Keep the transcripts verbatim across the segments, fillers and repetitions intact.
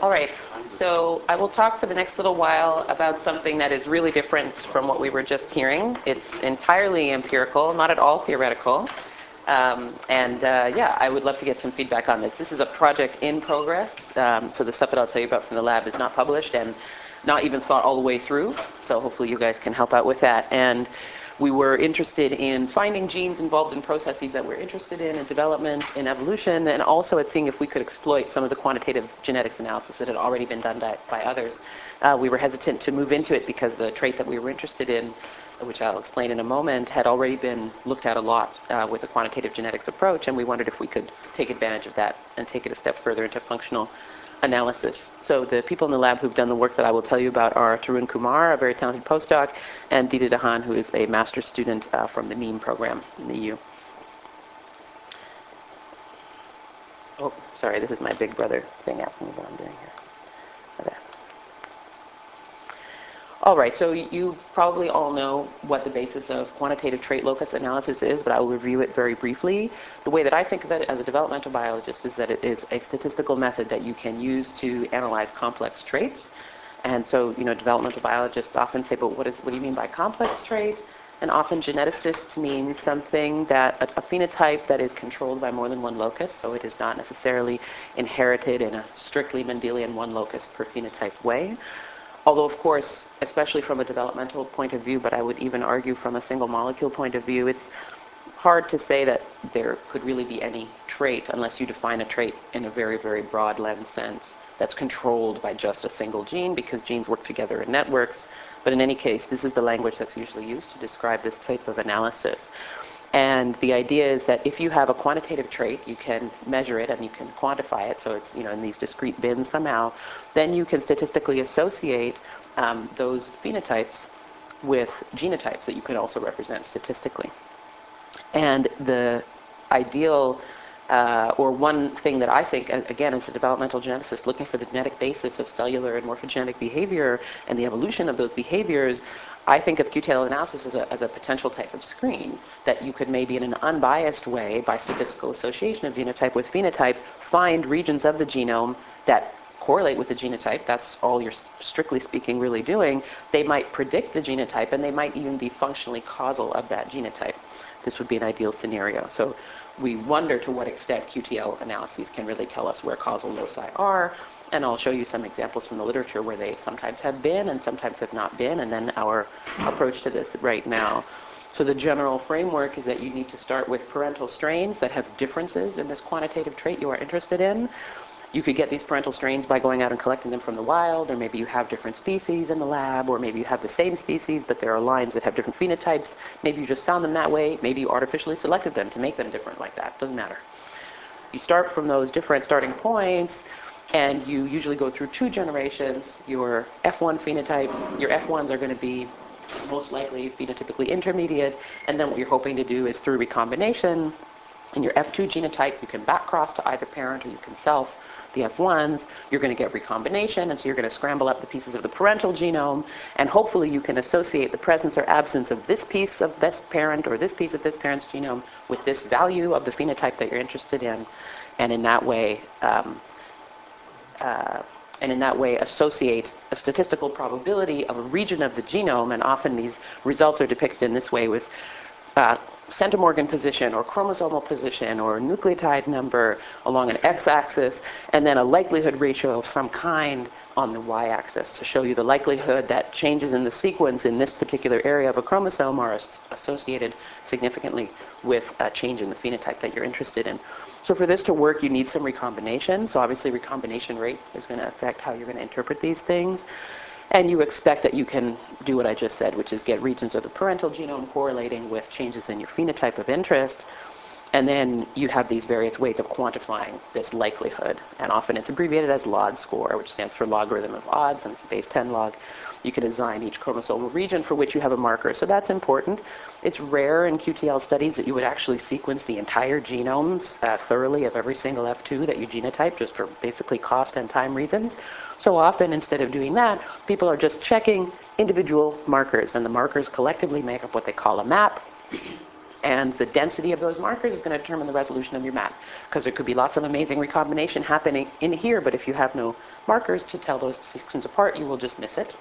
All right, so I will talk for the next little while about something that is really different from what we were just hearing. It's entirely empirical, not at all theoretical. Um, and uh, yeah, I would love to get some feedback on this. This is a project in progress, um, so the stuff that I'll tell you about from the lab is not published and not even thought all the way through. So hopefully you guys can help out with that. And we were interested in finding genes involved in processes that we're interested in, in development, in evolution, and also at seeing if we could exploit some of the quantitative genetics analysis that had already been done by, by others. Uh, we were hesitant to move into it because the trait that we were interested in, which I'll explain in a moment, had already been looked at a lot uh, with a quantitative genetics approach, and we wondered if we could take advantage of that and take it a step further into functional analysis. So the people in the lab who've done the work that I will tell you about are Tarun Kumar, a very talented postdoc, and Dita Dahan, who is a master's student uh, from the MEME program in the E U. Oh, sorry, this is my big brother thing asking me what I'm doing here. Okay. All right, so you probably all know what the basis of quantitative trait locus analysis is, but I will review it very briefly. The way that I think of it as a developmental biologist is that it is a statistical method that you can use to analyze complex traits. And so, you know, developmental biologists often say, but what is, what do you mean by complex trait? And often geneticists mean something that, a, a phenotype that is controlled by more than one locus, so it is not necessarily inherited in a strictly Mendelian one locus per phenotype way. Although, of course, especially from a developmental point of view, but I would even argue from a single molecule point of view, it's hard to say that there could really be any trait unless you define a trait in a very, very broad lens sense that's controlled by just a single gene, because genes work together in networks. But in any case, this is the language that's usually used to describe this type of analysis. And the idea is that if you have a quantitative trait, you can measure it and you can quantify it, so it's, you know, in these discrete bins somehow, then you can statistically associate um, those phenotypes with genotypes that you can also represent statistically. And the ideal, uh, or one thing that I think, again, as a developmental geneticist, looking for the genetic basis of cellular and morphogenetic behavior and the evolution of those behaviors, I think of Q T L analysis as a, as a potential type of screen that you could maybe in an unbiased way, by statistical association of genotype with phenotype, find regions of the genome that correlate with the genotype. That's all you're strictly speaking really doing. They might predict the genotype, and they might even be functionally causal of that genotype. This would be an ideal scenario. So we wonder to what extent Q T L analyses can really tell us where causal loci are. And I'll show you some examples from the literature where they sometimes have been and sometimes have not been, and then our approach to this right now. So the general framework is that you need to start with parental strains that have differences in this quantitative trait you are interested in. You could get these parental strains by going out and collecting them from the wild, or maybe you have different species in the lab, or maybe you have the same species, but there are lines that have different phenotypes. Maybe you just found them that way. Maybe you artificially selected them to make them different like that. Doesn't matter. You start from those different starting points, and you usually go through two generations. Your F one phenotype, your F ones are going to be most likely phenotypically intermediate, and then what you're hoping to do is through recombination, in your F two genotype, you can back cross to either parent or you can self the F ones. You're going to get recombination, and so you're going to scramble up the pieces of the parental genome, and hopefully you can associate the presence or absence of this piece of this parent or this piece of this parent's genome with this value of the phenotype that you're interested in, and in that way, um, uh, and in that way associate a statistical probability of a region of the genome, and often these results are depicted in this way with uh, centimorgan position or chromosomal position or nucleotide number along an x-axis, and then a likelihood ratio of some kind on the y-axis to show you the likelihood that changes in the sequence in this particular area of a chromosome are as associated significantly with a change in the phenotype that you're interested in. So for this to work, you need some recombination. So obviously recombination rate is going to affect how you're going to interpret these things. And you expect that you can do what I just said, which is get regions of the parental genome correlating with changes in your phenotype of interest. And then you have these various ways of quantifying this likelihood. And often it's abbreviated as L O D score, which stands for logarithm of odds, and it's base ten log. You can design each chromosomal region for which you have a marker. So that's important. It's rare in Q T L studies that you would actually sequence the entire genomes uh, thoroughly of every single F two that you genotype, just for basically cost and time reasons. So often, instead of doing that, people are just checking individual markers, and the markers collectively make up what they call a map. And the density of those markers is going to determine the resolution of your map, because there could be lots of amazing recombination happening in here, but if you have no markers to tell those sections apart, you will just miss it.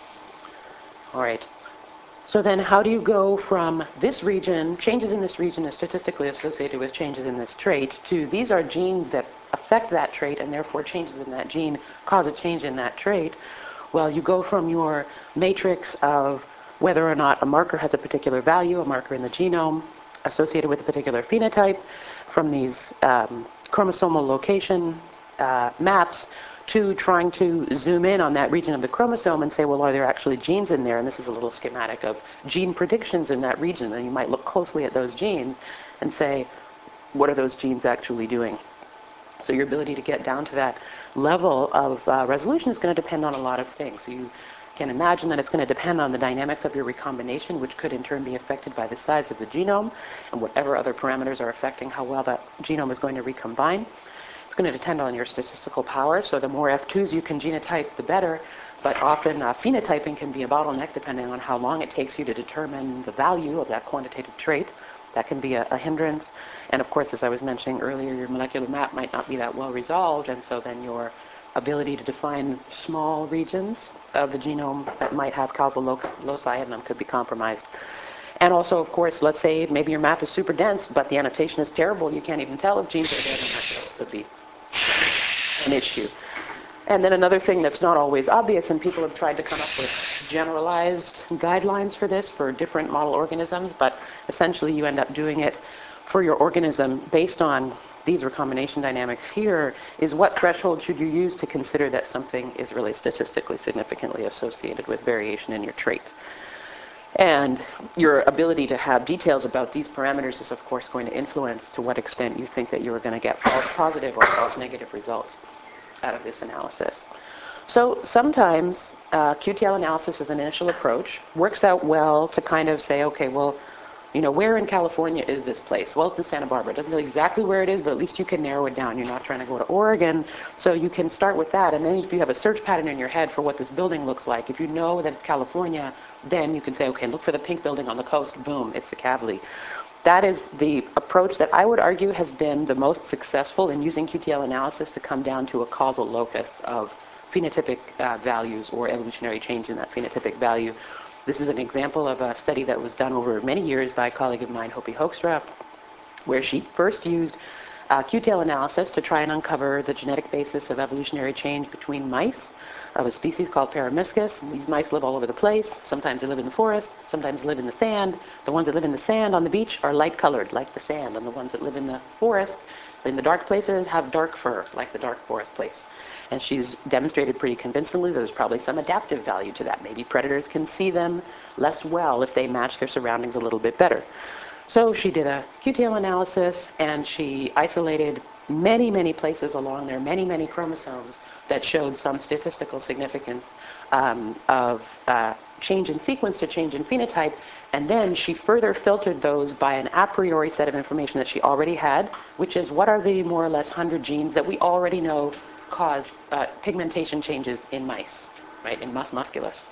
All right. So then how do you go from this region, changes in this region is statistically associated with changes in this trait, to these are genes that affect that trait, and therefore changes in that gene cause a change in that trait? Well, you go from your matrix of whether or not a marker has a particular value, a marker in the genome associated with a particular phenotype, from these um, chromosomal location uh, maps, to trying to zoom in on that region of the chromosome and say, well, are there actually genes in there? And this is a little schematic of gene predictions in that region. And you might look closely at those genes and say, what are those genes actually doing? So your ability to get down to that level of uh, resolution is going to depend on a lot of things. So you can imagine that it's going to depend on the dynamics of your recombination, which could in turn be affected by the size of the genome and whatever other parameters are affecting how well that genome is going to recombine. It's going to depend on your statistical power, so the more F twos you can genotype, the better, but often uh, phenotyping can be a bottleneck depending on how long it takes you to determine the value of that quantitative trait. That can be a, a hindrance. And of course, as I was mentioning earlier, your molecular map might not be that well resolved, and so then your ability to define small regions of the genome that might have causal lo loci in them could be compromised. And also, of course, let's say maybe your map is super dense, but the annotation is terrible. You can't even tell if genes are there. And that would be an issue. And then another thing that's not always obvious, and people have tried to come up with generalized guidelines for this for different model organisms, but essentially you end up doing it for your organism based on these recombination dynamics here, is what threshold should you use to consider that something is really statistically significantly associated with variation in your trait. And your ability to have details about these parameters is, of course, going to influence to what extent you think that you are going to get false positive or false negative results out of this analysis. So sometimes uh, Q T L analysis as an initial approach works out well to kind of say, okay, well, you know, where in California is this place? Well, it's in Santa Barbara. It doesn't tell you exactly where it is, but at least you can narrow it down. You're not trying to go to Oregon. So you can start with that. And then if you have a search pattern in your head for what this building looks like, if you know that it's California, then you can say, okay, look for the pink building on the coast. Boom, it's the Kavli. That is the approach that I would argue has been the most successful in using Q T L analysis to come down to a causal locus of phenotypic uh, values or evolutionary change in that phenotypic value. This is an example of a study that was done over many years by a colleague of mine, Hopi Hoekstra, where she first used uh, Q T L analysis to try and uncover the genetic basis of evolutionary change between mice of a species called Peromyscus. These mice live all over the place. Sometimes they live in the forest, sometimes they live in the sand. The ones that live in the sand on the beach are light colored, like the sand, and the ones that live in the forest, in the dark places, have dark fur, like the dark forest place. And she's demonstrated pretty convincingly that there's probably some adaptive value to that. Maybe predators can see them less well if they match their surroundings a little bit better. So she did a Q T L analysis, and she isolated many, many places along there, many, many chromosomes that showed some statistical significance um, of uh, change in sequence to change in phenotype. And then she further filtered those by an a priori set of information that she already had, which is what are the more or less one hundred genes that we already know cause uh, pigmentation changes in mice, right, in mus musculus.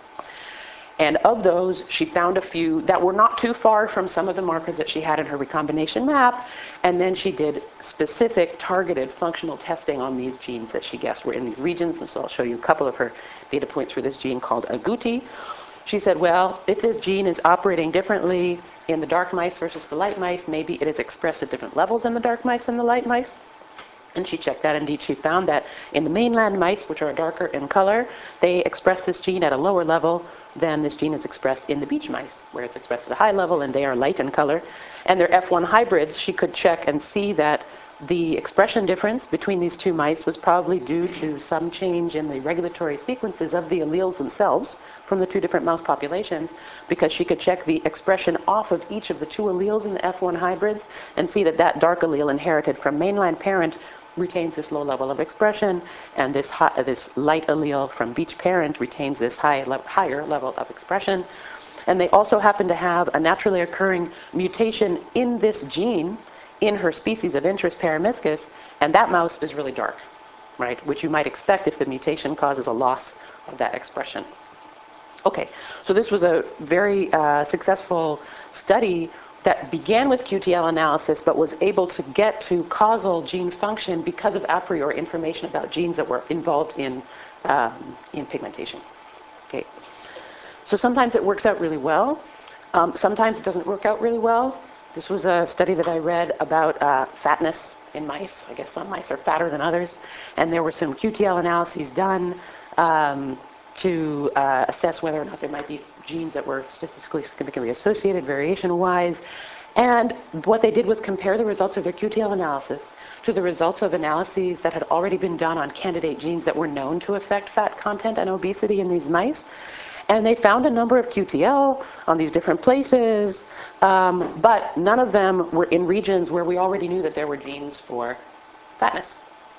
And of those, she found a few that were not too far from some of the markers that she had in her recombination map, and then she did specific targeted functional testing on these genes that she guessed were in these regions. And so I'll show you a couple of her data points for this gene called agouti. She said, well, if this gene is operating differently in the dark mice versus the light mice, maybe it is expressed at different levels in the dark mice and the light mice. And she checked that. Indeed, she found that in the mainland mice, which are darker in color, they express this gene at a lower level than this gene is expressed in the beach mice, where it's expressed at a high level, and they are light in color. And their F one hybrids, she could check and see that the expression difference between these two mice was probably due to some change in the regulatory sequences of the alleles themselves from the two different mouse populations, because she could check the expression off of each of the two alleles in the F one hybrids and see that that dark allele inherited from mainland parent retains this low level of expression, and this high, this light allele from beach parent retains this high le higher level of expression. And they also happen to have a naturally occurring mutation in this gene in her species of interest, Peromyscus, and that mouse is really dark, right? Which you might expect if the mutation causes a loss of that expression. Okay, so this was a very uh, successful study that began with Q T L analysis but was able to get to causal gene function because of a priori information about genes that were involved in, um, in pigmentation. Okay. So sometimes it works out really well. Um, sometimes it doesn't work out really well. This was a study that I read about uh, fatness in mice. I guess some mice are fatter than others. And there were some Q T L analyses done um, to uh, assess whether or not there might be genes that were statistically significantly associated, variation-wise. And what they did was compare the results of their Q T L analysis to the results of analyses that had already been done on candidate genes that were known to affect fat content and obesity in these mice. And they found a number of Q T L on these different places, um, but none of them were in regions where we already knew that there were genes for fatness.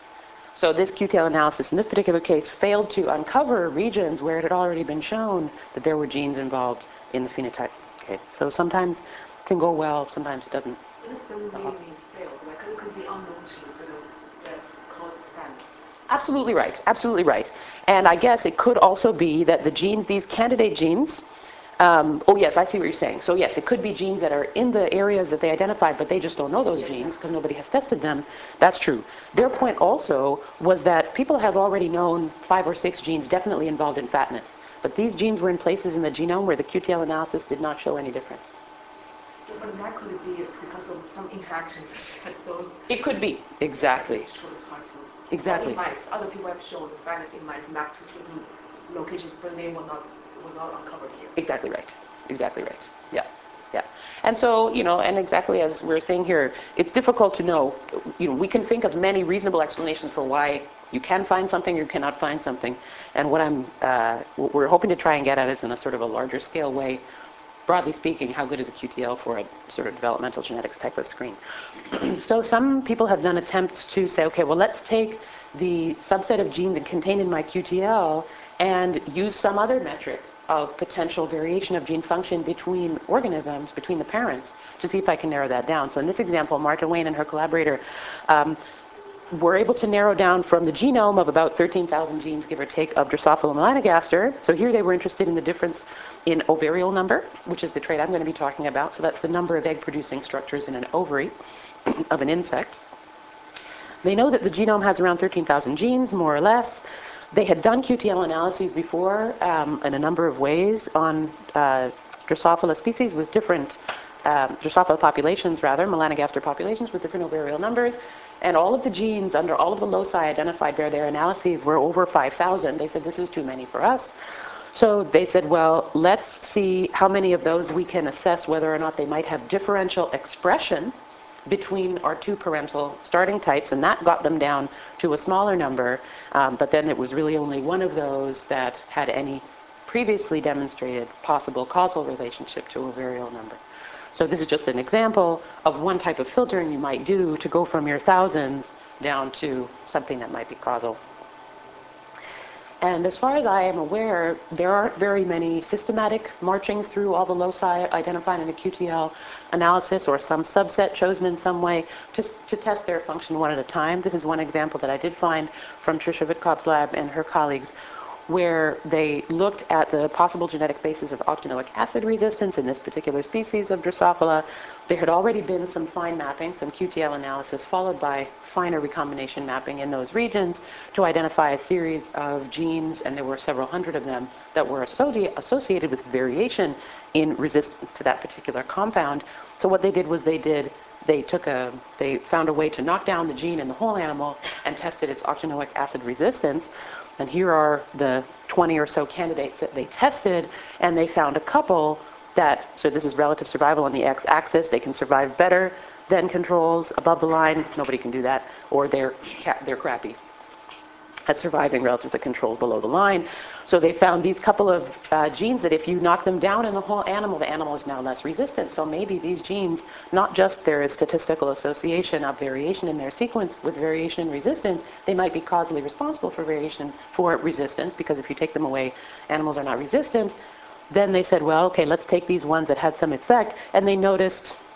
So this Q T L analysis in this particular case failed to uncover regions where it had already been shown that there were genes involved in the phenotype. Okay, so sometimes it can go well, sometimes it doesn't. What does the meaning failed? Like it could be unknown genes that causes fatness. Absolutely right, absolutely right. And I guess it could also be that the genes, these candidate genes, um, oh yes, I see what you're saying. So yes, it could be genes that are in the areas that they identified, but they just don't know those yes, genes because nobody has tested them. That's true. Their point also was that people have already known five or six genes definitely involved in fatness. But these genes were in places in the genome where the Q T L analysis did not show any difference. Yeah, but that could be because of some interactions such as those. It could be, exactly. It's true, it's hard to. Exactly. In mice, other people have shown fatness in mice mapped to certain locations, but they were not, was not uncovered here. Exactly right. Exactly right. Yeah. Yeah. And so, you know, and exactly as we're saying here, it's difficult to know. You know, we can think of many reasonable explanations for why you can find something or you cannot find something. And what I'm, uh, what we're hoping to try and get at is in a sort of a larger scale way. Broadly speaking, how good is a Q T L for a sort of developmental genetics type of screen? So some people have done attempts to say, okay, well, let's take the subset of genes contained in my Q T L and use some other metric of potential variation of gene function between organisms, between the parents, to see if I can narrow that down. So in this example, Marta Wayne and her collaborator um, were able to narrow down from the genome of about thirteen thousand genes, give or take, of Drosophila melanogaster. So here they were interested in the difference in ovarial number, which is the trait I'm going to be talking about. So that's the number of egg-producing structures in an ovary of an insect. They know that the genome has around thirteen thousand genes, more or less. They had done Q T L analyses before um, in a number of ways on uh, Drosophila species with different, uh, Drosophila populations rather, melanogaster populations with different ovarial numbers. And all of the genes under all of the loci identified by their analyses were over five thousand. They said, this is too many for us. So they said, well, let's see how many of those we can assess whether or not they might have differential expression between our two parental starting types, and that got them down to a smaller number, um, but then it was really only one of those that had any previously demonstrated possible causal relationship to a ovarial number. So this is just an example of one type of filtering you might do to go from your thousands down to something that might be causal. And as far as I am aware, there aren't very many systematic marching through all the loci identified in a Q T L analysis or some subset chosen in some way to, to test their function one at a time. This is one example that I did find from Tricia Vitkov's lab and her colleagues, where they looked at the possible genetic basis of octanoic acid resistance in this particular species of Drosophila. There had already been some fine mapping, some Q T L analysis, followed by finer recombination mapping in those regions to identify a series of genes, and there were several hundred of them that were associ- associated with variation in resistance to that particular compound. So what they did was they did They took a, they found a way to knock down the gene in the whole animal and tested its octanoic acid resistance. And here are the twenty or so candidates that they tested, and they found a couple that, so this is relative survival on the x-axis, they can survive better than controls above the line, nobody can do that, or they're, they're crappy at surviving relative to controls below the line. So they found these couple of uh, genes that if you knock them down in the whole animal, the animal is now less resistant. So maybe these genes, not just there is statistical association of variation in their sequence with variation in resistance, they might be causally responsible for variation for resistance, because if you take them away, animals are not resistant. Then they said, well, okay, let's take these ones that had some effect, and they noticed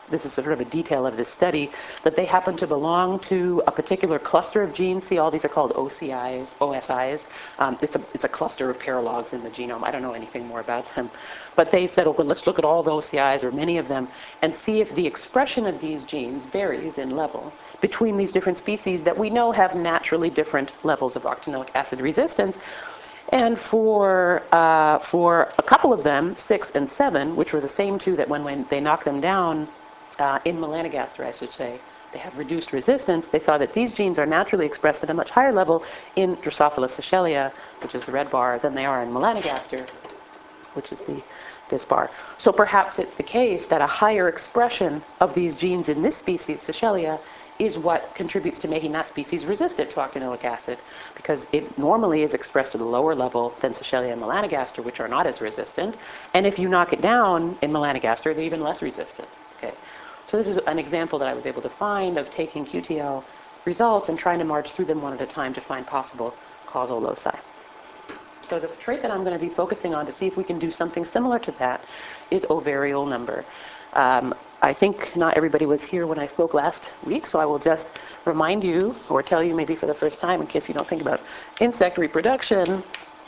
this is sort of a detail of this study, that they happen to belong to a particular cluster of genes. See, all these are called O C Is, O S Is. Um, it's, a, it's a cluster of paralogs in the genome. I don't know anything more about them. But they said, oh, well, let's look at all the O C Is, or many of them, and see if the expression of these genes varies in level between these different species that we know have naturally different levels of octanoic acid resistance. And for, uh, for a couple of them, six and seven, which were the same two that when, when they knocked them down uh, in melanogaster, I should say, they have reduced resistance, they saw that these genes are naturally expressed at a much higher level in Drosophila seychellea, which is the red bar, than they are in melanogaster, which is the, this bar. So perhaps it's the case that a higher expression of these genes in this species, Seychellea, is what contributes to making that species resistant to octanoic acid, because it normally is expressed at a lower level than Seychellea and melanogaster, which are not as resistant. And if you knock it down in melanogaster, they're even less resistant. Okay. So this is an example that I was able to find of taking Q T L results and trying to march through them one at a time to find possible causal loci. So the trait that I'm going to be focusing on to see if we can do something similar to that is ovariole number. Um, I think not everybody was here when I spoke last week, so I will just remind you, or tell you maybe for the first time in case you don't think about insect reproduction,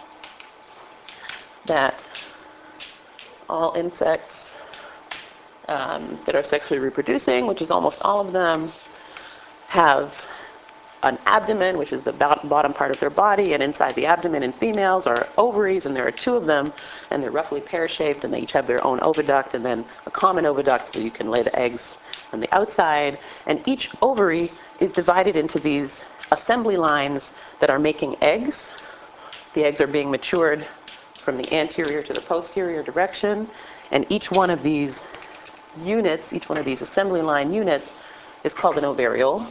that all insects um, that are sexually reproducing, which is almost all of them, have an abdomen, which is the bottom part of their body, and inside the abdomen in females are ovaries, and there are two of them, and they're roughly pear-shaped, and they each have their own oviduct, and then a common oviduct so that you can lay the eggs on the outside. And each ovary is divided into these assembly lines that are making eggs. The eggs are being matured from the anterior to the posterior direction, and each one of these units, each one of these assembly line units, is called an ovariole.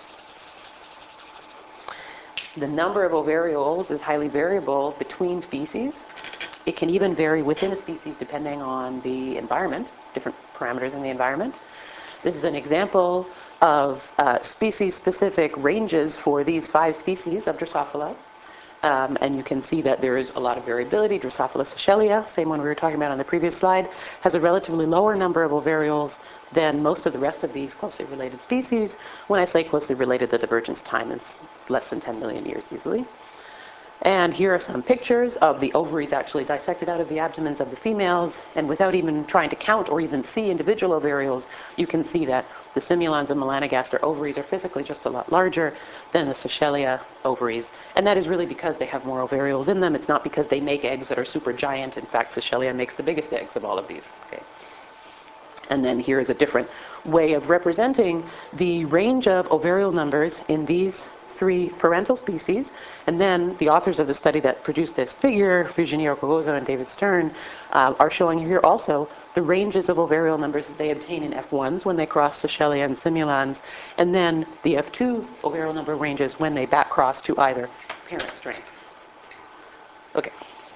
The number of ovarioles is highly variable between species. It can even vary within a species depending on the environment, different parameters in the environment. This is an example of uh, species-specific ranges for these five species of Drosophila. Um, and you can see that there is a lot of variability. Drosophila seychellea, same one we were talking about on the previous slide, has a relatively lower number of ovarioles than most of the rest of these closely related species. When I say closely related, the divergence time is less than ten million years easily. And here are some pictures of the ovaries actually dissected out of the abdomens of the females. And without even trying to count or even see individual ovarioles, you can see that the simulans and melanogaster ovaries are physically just a lot larger than the Seychellea ovaries. And that is really because they have more ovarioles in them. It's not because they make eggs that are super giant. In fact, Seychellea makes the biggest eggs of all of these. Okay. And then here is a different way of representing the range of ovariole numbers in these three parental species. And then the authors of the study that produced this figure, Virginie Orcogozo and David Stern, uh, are showing here also the ranges of ovariole numbers that they obtain in F ones when they cross Seychellea and simulans, and then the F two ovariole number ranges when they back cross to either parent strain. Okay.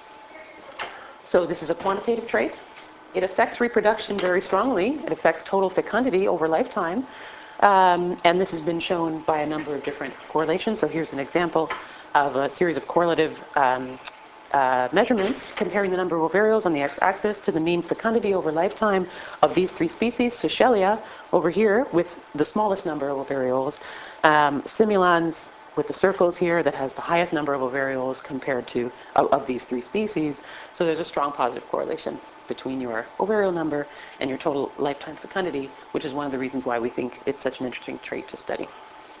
So this is a quantitative trait. It affects reproduction very strongly. It affects total fecundity over lifetime. Um, and this has been shown by a number of different correlations. So here's an example of a series of correlative um, uh, measurements comparing the number of ovarioles on the x-axis to the mean fecundity over lifetime of these three species. Seychellea over here with the smallest number of ovarioles. Um, simulans with the circles here that has the highest number of ovarioles compared to of, of these three species. So there's a strong positive correlation between your ovariole number and your total lifetime fecundity, which is one of the reasons why we think it's such an interesting trait to study.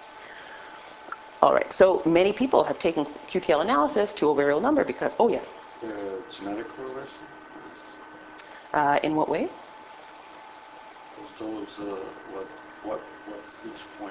All right, so many people have taken Q T L analysis to ovariole number because, oh yes? The genetic correlation? Uh, in what way? Those, uh, what, what, what's each point?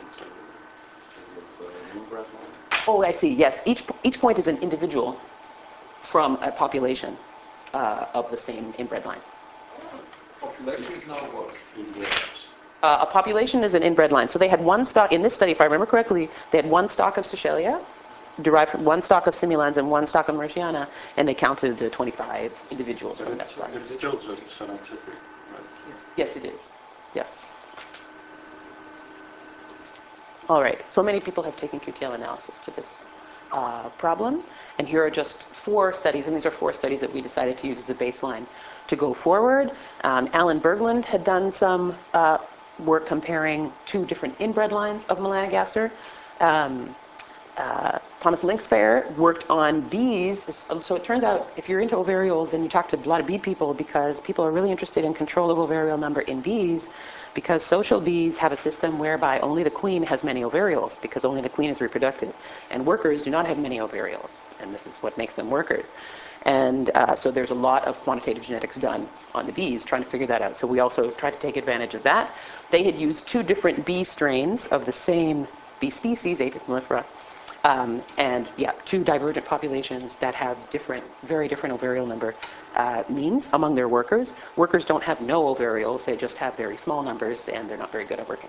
Uh, is it an inbred line? Oh, I see, yes. Each, each point is an individual from a population uh, of the same inbred line. Population is now what? Inbred. Uh, a population is an inbred line. So they had one stock, in this study, if I remember correctly, they had one stock of Seychellea, derived from one stock of simulans and one stock of Martiana, and they counted uh, twenty-five individuals But from that it's, stock. it's still just phenotypic, right? Yes, it is. Yes. All right. So many people have taken Q T L analysis to this uh, problem. And here are just four studies, and these are four studies that we decided to use as a baseline to go forward. Um, Alan Berglund had done some uh, work comparing two different inbred lines of melanogaster. Um, uh, Thomas Linksfair worked on bees. So it turns out if you're into ovarioles and you talk to a lot of bee people, because people are really interested in control of ovarial number in bees, because social bees have a system whereby only the queen has many ovarioles, because only the queen is reproductive. And workers do not have many ovarioles, and this is what makes them workers. And uh, so there's a lot of quantitative genetics done on the bees trying to figure that out. So we also tried to take advantage of that. They had used two different bee strains of the same bee species, Apis mellifera, um, and yeah, two divergent populations that have different, very different ovarial number uh, means among their workers. Workers don't have no ovarioles, they just have very small numbers, and they're not very good at working.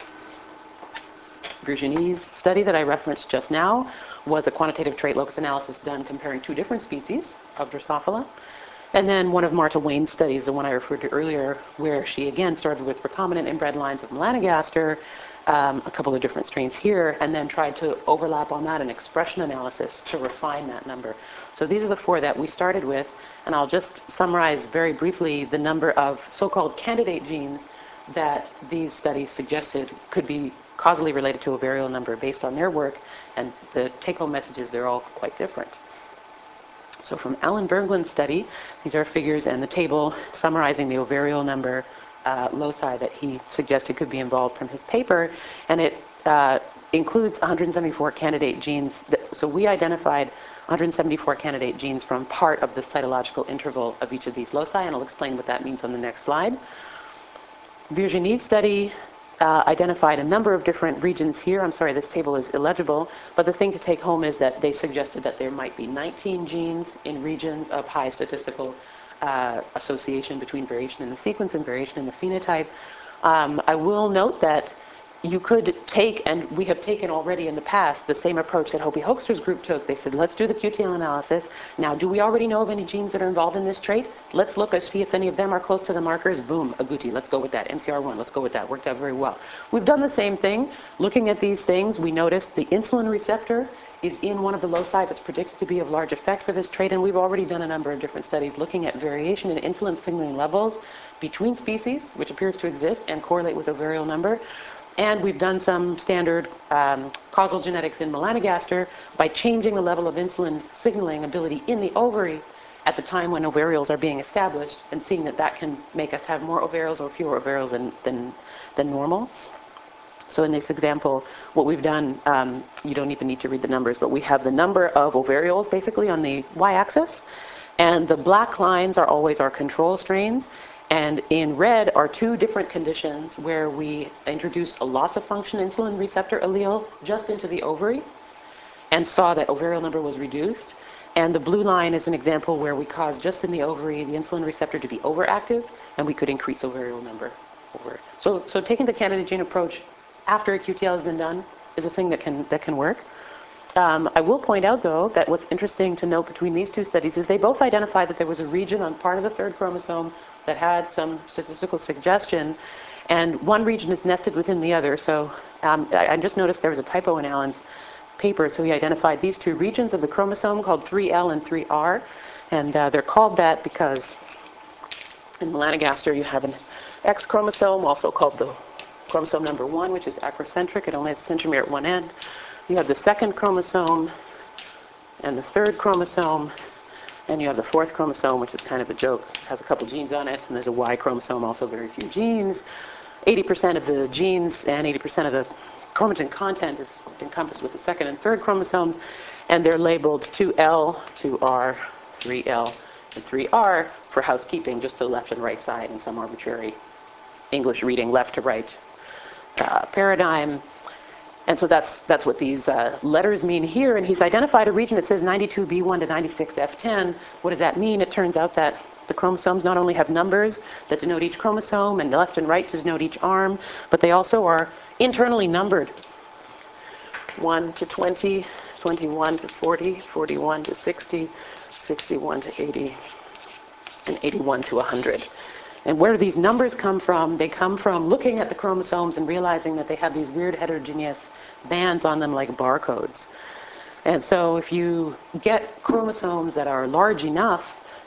Virginie's study that I referenced just now was a quantitative trait locus analysis done comparing two different species of Drosophila. And then one of Marta Wayne's studies, the one I referred to earlier, where she again started with recombinant inbred lines of melanogaster, um, a couple of different strains here, and then tried to overlap on that an expression analysis to refine that number. So these are the four that we started with, and I'll just summarize very briefly the number of so-called candidate genes that these studies suggested could be causally related to ovarial number based on their work, and the take-home messages, they're all quite different. So from Alan Berglund's study, these are figures and the table summarizing the ovarial number uh, loci that he suggested could be involved from his paper, and it uh, includes one hundred seventy-four candidate genes. That, so we identified one hundred seventy-four candidate genes from part of the cytological interval of each of these loci, and I'll explain what that means on the next slide. Virginie's study uh, identified a number of different regions here. I'm sorry, this table is illegible, but the thing to take home is that they suggested that there might be nineteen genes in regions of high statistical uh, association between variation in the sequence and variation in the phenotype. Um, I will note that you could take, and we have taken already in the past, the same approach that Hopi Hoekster's group took. They said, let's do the Q T L analysis. Now, do we already know of any genes that are involved in this trait? Let's look and see if any of them are close to the markers. Boom, agouti, let's go with that. M C R one, let's go with that. Worked out very well. We've done the same thing. Looking at these things, we noticed the insulin receptor is in one of the loci that's predicted to be of large effect for this trait, and we've already done a number of different studies looking at variation in insulin signaling levels between species, which appears to exist and correlate with ovarial number. And we've done some standard um, causal genetics in melanogaster by changing the level of insulin signaling ability in the ovary at the time when ovarioles are being established, and seeing that that can make us have more ovarioles or fewer ovarioles than, than, than normal. So in this example, what we've done, um, you don't even need to read the numbers, but we have the number of ovarioles basically on the y-axis, and the black lines are always our control strains. And in red are two different conditions where we introduced a loss-of-function insulin receptor allele just into the ovary and saw that ovarial number was reduced. And the blue line is an example where we caused just in the ovary the insulin receptor to be overactive, and we could increase ovarial number. Over. So, so taking the candidate gene approach after a Q T L has been done is a thing that can, that can work. Um, I will point out, though, that what's interesting to note between these two studies is they both identified that there was a region on part of the third chromosome that had some statistical suggestion, and one region is nested within the other. So um, I, I just noticed there was a typo in Alan's paper, so he identified these two regions of the chromosome called three L and three R, and uh, they're called that because in melanogaster you have an X chromosome, also called the chromosome number one, which is acrocentric. It only has a centromere at one end. You have the second chromosome and the third chromosome, and you have the fourth chromosome, which is kind of a joke. It has a couple genes on it, and there's a Y chromosome, also very few genes. eighty percent of the genes and eighty percent of the chromatin content is encompassed with the second and third chromosomes, and they're labeled two L, two R, three L, and three R for housekeeping, just to the left and right side in some arbitrary English reading left to right uh, paradigm. And so that's, that's what these uh, letters mean here. And he's identified a region that says ninety-two B one to ninety-six F ten. What does that mean? It turns out that the chromosomes not only have numbers that denote each chromosome and left and right to denote each arm, but they also are internally numbered. one to twenty, twenty-one to forty, forty-one to sixty, sixty-one to eighty, and eighty-one to one hundred. And where do these numbers come from? They come from looking at the chromosomes and realizing that they have these weird heterogeneous bands on them like barcodes. And so if you get chromosomes that are large enough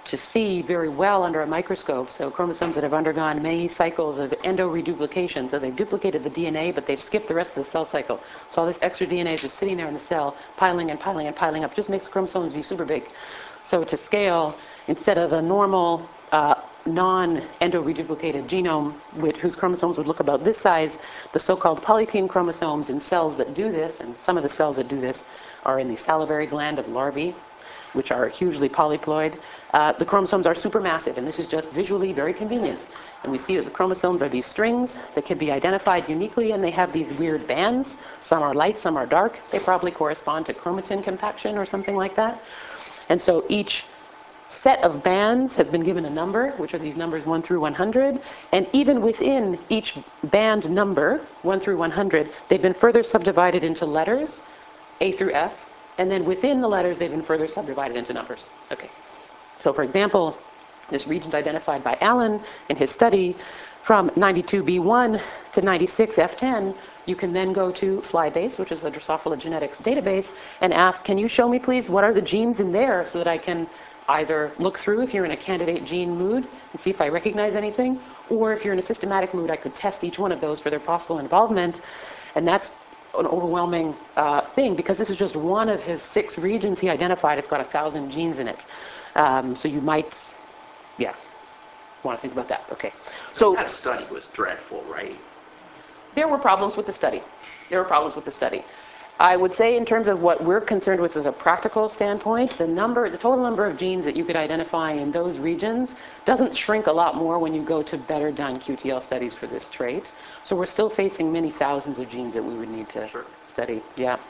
to see very well under a microscope. So chromosomes that have undergone many cycles of endoreduplication. So they've duplicated the D N A, but they've skipped the rest of the cell cycle. So all this extra D N A is just sitting there in the cell, piling and piling and piling up. Just makes chromosomes be super big. So to scale, instead of a normal uh, non-endoreduplicated genome with, whose chromosomes would look about this size, the so-called polypene chromosomes in cells that do this, and some of the cells that do this are in the salivary gland of larvae, which are hugely polyploid. Uh, the chromosomes are supermassive, and this is just visually very convenient. And we see that the chromosomes are these strings that can be identified uniquely, and they have these weird bands. Some are light, some are dark. They probably correspond to chromatin compaction or something like that. And so each set of bands has been given a number, which are these numbers one through one hundred. And even within each band number, one through one hundred, they've been further subdivided into letters, A through F. And then within the letters, they've been further subdivided into numbers. Okay. So for example, this region identified by Allen in his study, from ninety-two B one to ninety-six F ten, you can then go to FlyBase, which is the Drosophila genetics database, and ask, can you show me please what are the genes in there, so that I can either look through if you're in a candidate gene mood and see if I recognize anything, or if you're in a systematic mood, I could test each one of those for their possible involvement. And that's an overwhelming uh, thing, because this is just one of his six regions he identified. It's got a thousand genes in it. Um, so you might, yeah, want to think about that. Okay. So that study was dreadful, right? There were problems with the study. There were problems with the study. I would say, in terms of what we're concerned with, with a practical standpoint, the number, the total number of genes that you could identify in those regions doesn't shrink a lot more when you go to better done Q T L studies for this trait. So we're still facing many thousands of genes that we would need to Sure. study. Yeah.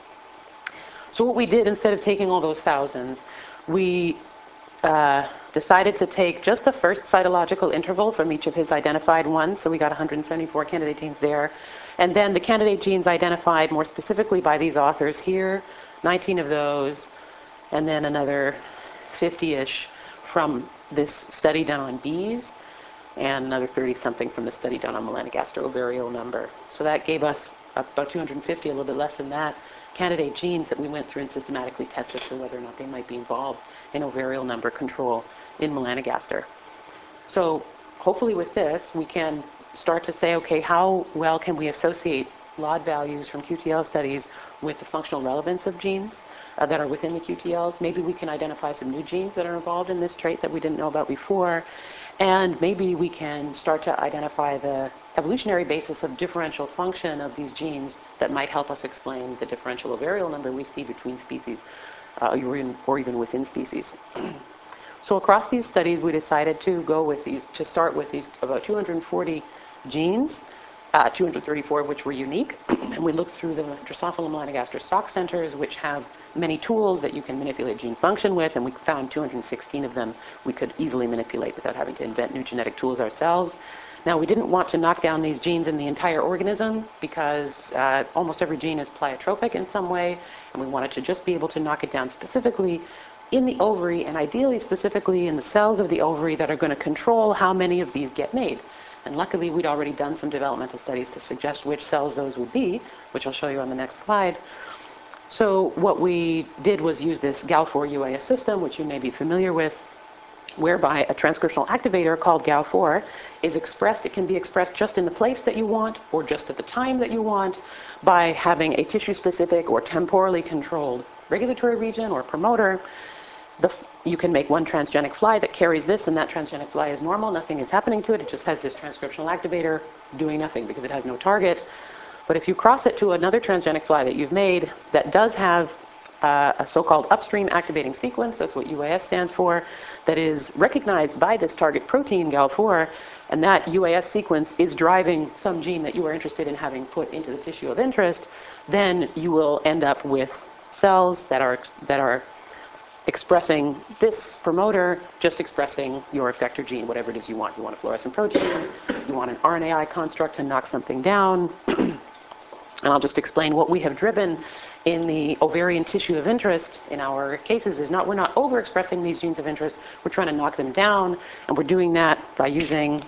So what we did, instead of taking all those thousands, we uh, decided to take just the first cytological interval from each of his identified ones. So we got one hundred seventy-four candidate genes there. And then the candidate genes identified more specifically by these authors here, nineteen of those, and then another fifty-ish from this study done on bees, and another thirty-something from the study done on melanogaster ovariole number. So that gave us about two hundred fifty, a little bit less than that, candidate genes that we went through and systematically tested for whether or not they might be involved in ovariole number control in melanogaster. So hopefully with this, we can start to say, okay, how well can we associate L O D values from Q T L studies with the functional relevance of genes uh, that are within the Q T Ls? Maybe we can identify some new genes that are involved in this trait that we didn't know about before. And maybe we can start to identify the evolutionary basis of differential function of these genes that might help us explain the differential ovariole number we see between species, uh, or, even, or even within species. So across these studies, we decided to go with these, to start with these about two hundred forty genes, uh, two hundred thirty-four of which were unique. And we looked through the Drosophila melanogaster stock centers, which have many tools that you can manipulate gene function with, and we found two hundred sixteen of them we could easily manipulate without having to invent new genetic tools ourselves. Now, we didn't want to knock down these genes in the entire organism, because uh, almost every gene is pleiotropic in some way, and we wanted to just be able to knock it down specifically in the ovary, and ideally specifically in the cells of the ovary that are going to control how many of these get made. And luckily, we'd already done some developmental studies to suggest which cells those would be, which I'll show you on the next slide. So what we did was use this G A L four U A S system, which you may be familiar with, whereby a transcriptional activator called G A L four is expressed. It can be expressed just in the place that you want, or just at the time that you want, by having a tissue-specific or temporally controlled regulatory region or promoter. The, you can make one transgenic fly that carries this, and that transgenic fly is normal. Nothing is happening to it. It just has this transcriptional activator doing nothing because it has no target. But if you cross it to another transgenic fly that you've made that does have uh, a so-called upstream activating sequence, that's what U A S stands for, that is recognized by this target protein, G A L four, and that U A S sequence is driving some gene that you are interested in having put into the tissue of interest, then you will end up with cells that are, that are expressing this promoter, just expressing your effector gene, whatever it is you want. You want a fluorescent protein, you want an R N A I construct to knock something down. And I'll just explain what we have driven in the ovarian tissue of interest in our cases is not, we're not overexpressing these genes of interest, we're trying to knock them down, and we're doing that by using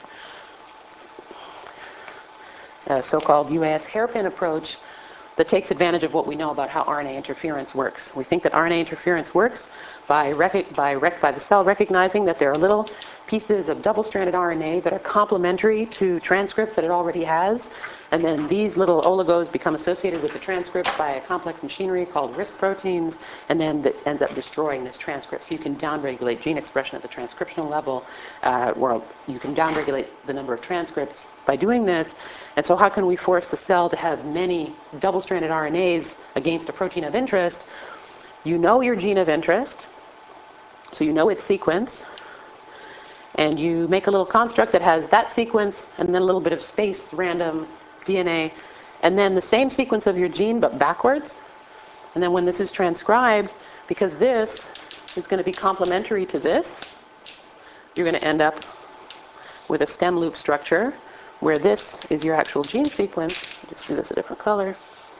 a so-called U A S hairpin approach that takes advantage of what we know about how R N A interference works. We think that R N A interference works by, rec by, rec by the cell recognizing that there are little pieces of double-stranded R N A that are complementary to transcripts that it already has. And then these little oligos become associated with the transcript by a complex machinery called RISC proteins, and then that ends up destroying this transcript. So you can downregulate gene expression at the transcriptional level, uh, or you can downregulate the number of transcripts by doing this. And so how can we force the cell to have many double-stranded R N As against a protein of interest? You know your gene of interest, so you know its sequence, and you make a little construct that has that sequence and then a little bit of space, random D N A, and then the same sequence of your gene but backwards. And then when this is transcribed, because this is going to be complementary to this, you're going to end up with a stem loop structure where this is your actual gene sequence. I'll just do this a different color.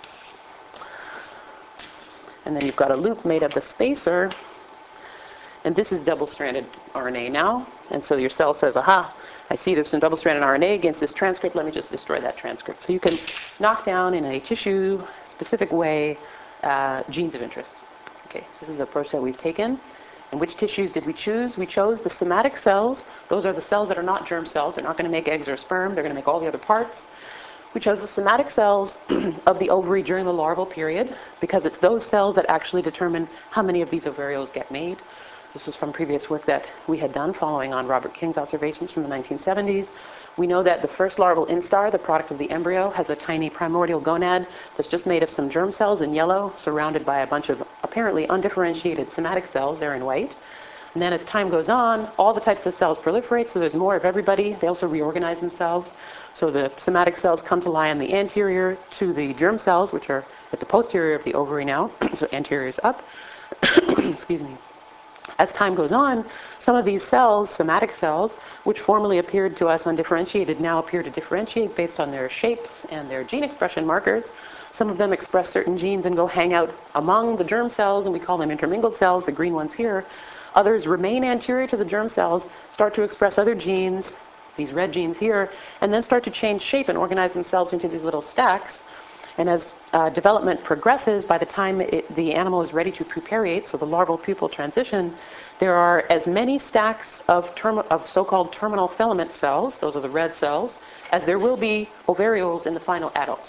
And then you've got a loop made of the spacer. And this is double-stranded R N A now. And so your cell says, aha, I see there's some double-stranded R N A against this transcript. Let me just destroy that transcript. So you can knock down in a tissue-specific way uh, genes of interest. Okay, this is the approach that we've taken. And which tissues did we choose? We chose the somatic cells. Those are the cells that are not germ cells. They're not going to make eggs or sperm. They're going to make all the other parts. We chose the somatic cells of the ovary during the larval period because it's those cells that actually determine how many of these ovarioles get made. This was from previous work that we had done following on Robert King's observations from the nineteen seventies. We know that the first larval instar, the product of the embryo, has a tiny primordial gonad that's just made of some germ cells in yellow, surrounded by a bunch of apparently undifferentiated somatic cells. They're in white. And then as time goes on, all the types of cells proliferate, so there's more of everybody. They also reorganize themselves. So the somatic cells come to lie on the anterior to the germ cells, which are at the posterior of the ovary now. So anterior is up. Excuse me. As time goes on, some of these cells, somatic cells, which formerly appeared to us undifferentiated, now appear to differentiate based on their shapes and their gene expression markers. Some of them express certain genes and go hang out among the germ cells, and we call them intermingled cells, the green ones here. Others remain anterior to the germ cells, start to express other genes, these red genes here, and then start to change shape and organize themselves into these little stacks. And as uh, development progresses, by the time it, the animal is ready to pupariate, so the larval pupal transition, there are as many stacks of, term of so-called terminal filament cells, those are the red cells, as there will be ovarioles in the final adult.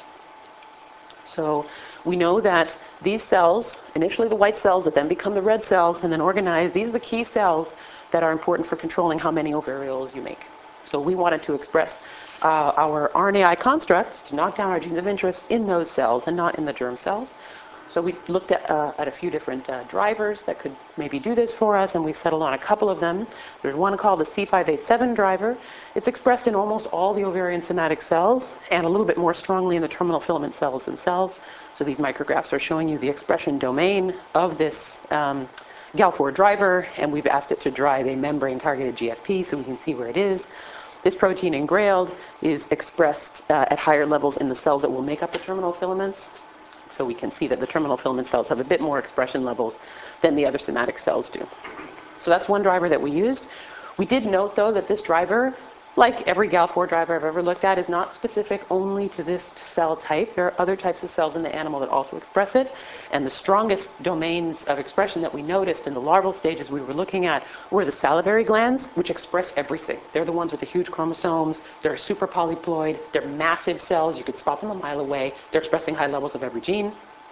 So we know that these cells, initially the white cells that then become the red cells and then organize, these are the key cells that are important for controlling how many ovarioles you make. So we wanted to express uh, our R N A I constructs to knock down our genes of interest in those cells and not in the germ cells. So we looked at, uh, at a few different uh, drivers that could maybe do this for us, and we settled on a couple of them. There's one called the C five eighty-seven driver. It's expressed in almost all the ovarian somatic cells and a little bit more strongly in the terminal filament cells themselves. So these micrographs are showing you the expression domain of this um, G A L four driver, and we've asked it to drive a membrane-targeted G F P so we can see where it is. This protein engrailed is expressed uh, at higher levels in the cells that will make up the terminal filaments. So we can see that the terminal filament cells have a bit more expression levels than the other somatic cells do. So that's one driver that we used. We did note, though, that this driver, like every G A L four driver I've ever looked at, is not specific only to this cell type. There are other types of cells in the animal that also express it. And the strongest domains of expression that we noticed in the larval stages we were looking at were the salivary glands, which express everything. They're the ones with the huge chromosomes. They're super polyploid. They're massive cells. You could spot them a mile away. They're expressing high levels of every gene.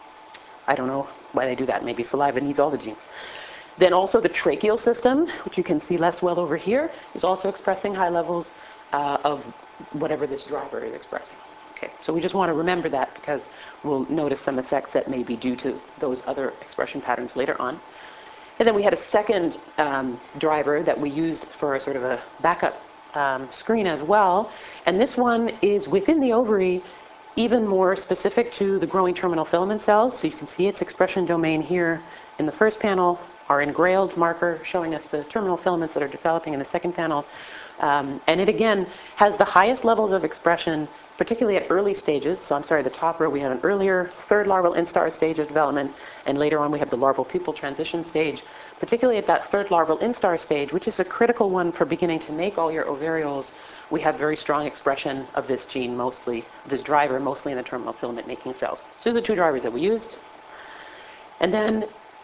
I don't know why they do that. Maybe saliva needs all the genes. Then also the tracheal system, which you can see less well over here, is also expressing high levels uh, of whatever this driver is expressing. Okay, so we just want to remember that because we'll notice some effects that may be due to those other expression patterns later on. And then we had a second um, driver that we used for a sort of a backup um, screen as well. And this one is within the ovary, even more specific to the growing terminal filament cells. So you can see its expression domain here in the first panel, our engrailed marker showing us the terminal filaments that are developing in the second panel. Um, and it again has the highest levels of expression, particularly at early stages. So I'm sorry, the top row we have an earlier third larval instar stage of development, and later on we have the larval pupal transition stage. Particularly at that third larval instar stage, which is a critical one for beginning to make all your ovarioles, we have very strong expression of this gene mostly, this driver mostly in the terminal filament making cells. So these are the two drivers that we used. And then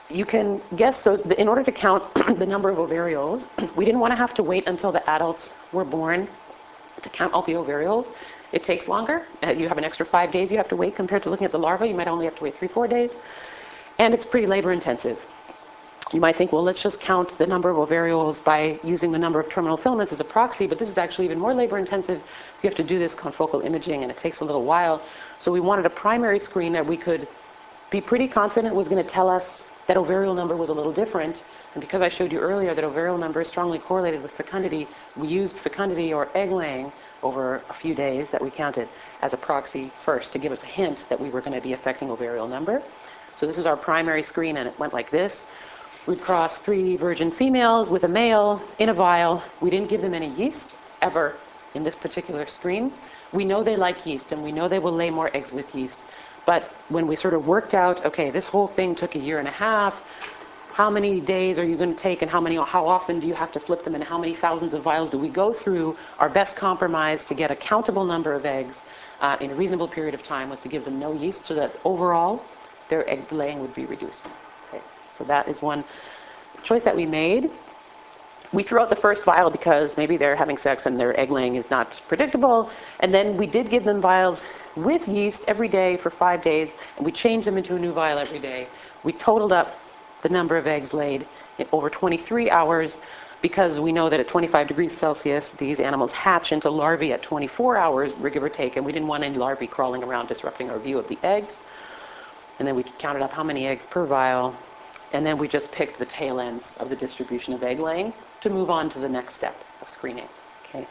you can guess, so the, in order to count the number of ovarioles, we didn't want to have to wait until the adults were born to count all the ovarioles. It takes longer. Uh, you have an extra five days you have to wait compared to looking at the larva. You might only have to wait three, four days. And it's pretty labor intensive. You might think, well, let's just count the number of ovarioles by using the number of terminal filaments as a proxy, but this is actually even more labor intensive. So you have to do this confocal imaging, and it takes a little while. So we wanted a primary screen that we could be pretty confident was going to tell us that ovariole number was a little different. And because I showed you earlier that ovariole number is strongly correlated with fecundity, we used fecundity or egg laying over a few days that we counted as a proxy first to give us a hint that we were going to be affecting ovariole number. So this is our primary screen, and it went like this. We'd cross three virgin females with a male in a vial. We didn't give them any yeast ever in this particular screen. We know they like yeast, and we know they will lay more eggs with yeast. But when we sort of worked out, okay, this whole thing took a year and a half, how many days are you going to take, and how many, how often do you have to flip them, and how many thousands of vials do we go through? Our best compromise to get a countable number of eggs uh, in a reasonable period of time was to give them no yeast, so that overall their egg laying would be reduced. Okay, so that is one choice that we made. We threw out the first vial because maybe they're having sex and their egg laying is not predictable. And then we did give them vials with yeast every day for five days, and we changed them into a new vial every day. We totaled up the number of eggs laid in over twenty-three hours, because we know that at twenty-five degrees Celsius, these animals hatch into larvae at twenty-four hours, give or take, and we didn't want any larvae crawling around disrupting our view of the eggs. And then we counted up how many eggs per vial, and then we just picked the tail ends of the distribution of egg laying to move on to the next step of screening. Okay.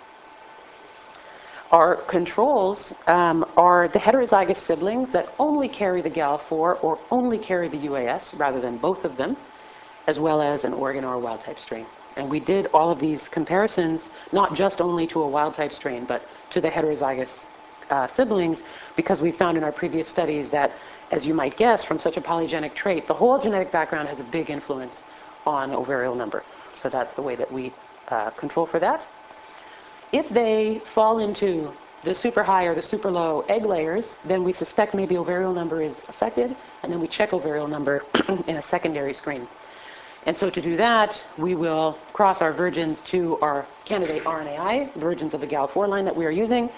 Our controls um, are the heterozygous siblings that only carry the G A L four or only carry the U A S rather than both of them, as well as an Oregon or a wild type strain. And we did all of these comparisons, not just only to a wild type strain, but to the heterozygous uh, siblings, because we found in our previous studies that, as you might guess from such a polygenic trait, the whole genetic background has a big influence on ovariole number. So that's the way that we uh, control for that. If they fall into the super high or the super low egg layers, then we suspect maybe ovariole number is affected, and then we check ovariole number in a secondary screen. And so to do that, we will cross our virgins to our candidate R N A I, virgins of the G A L four line that we are using.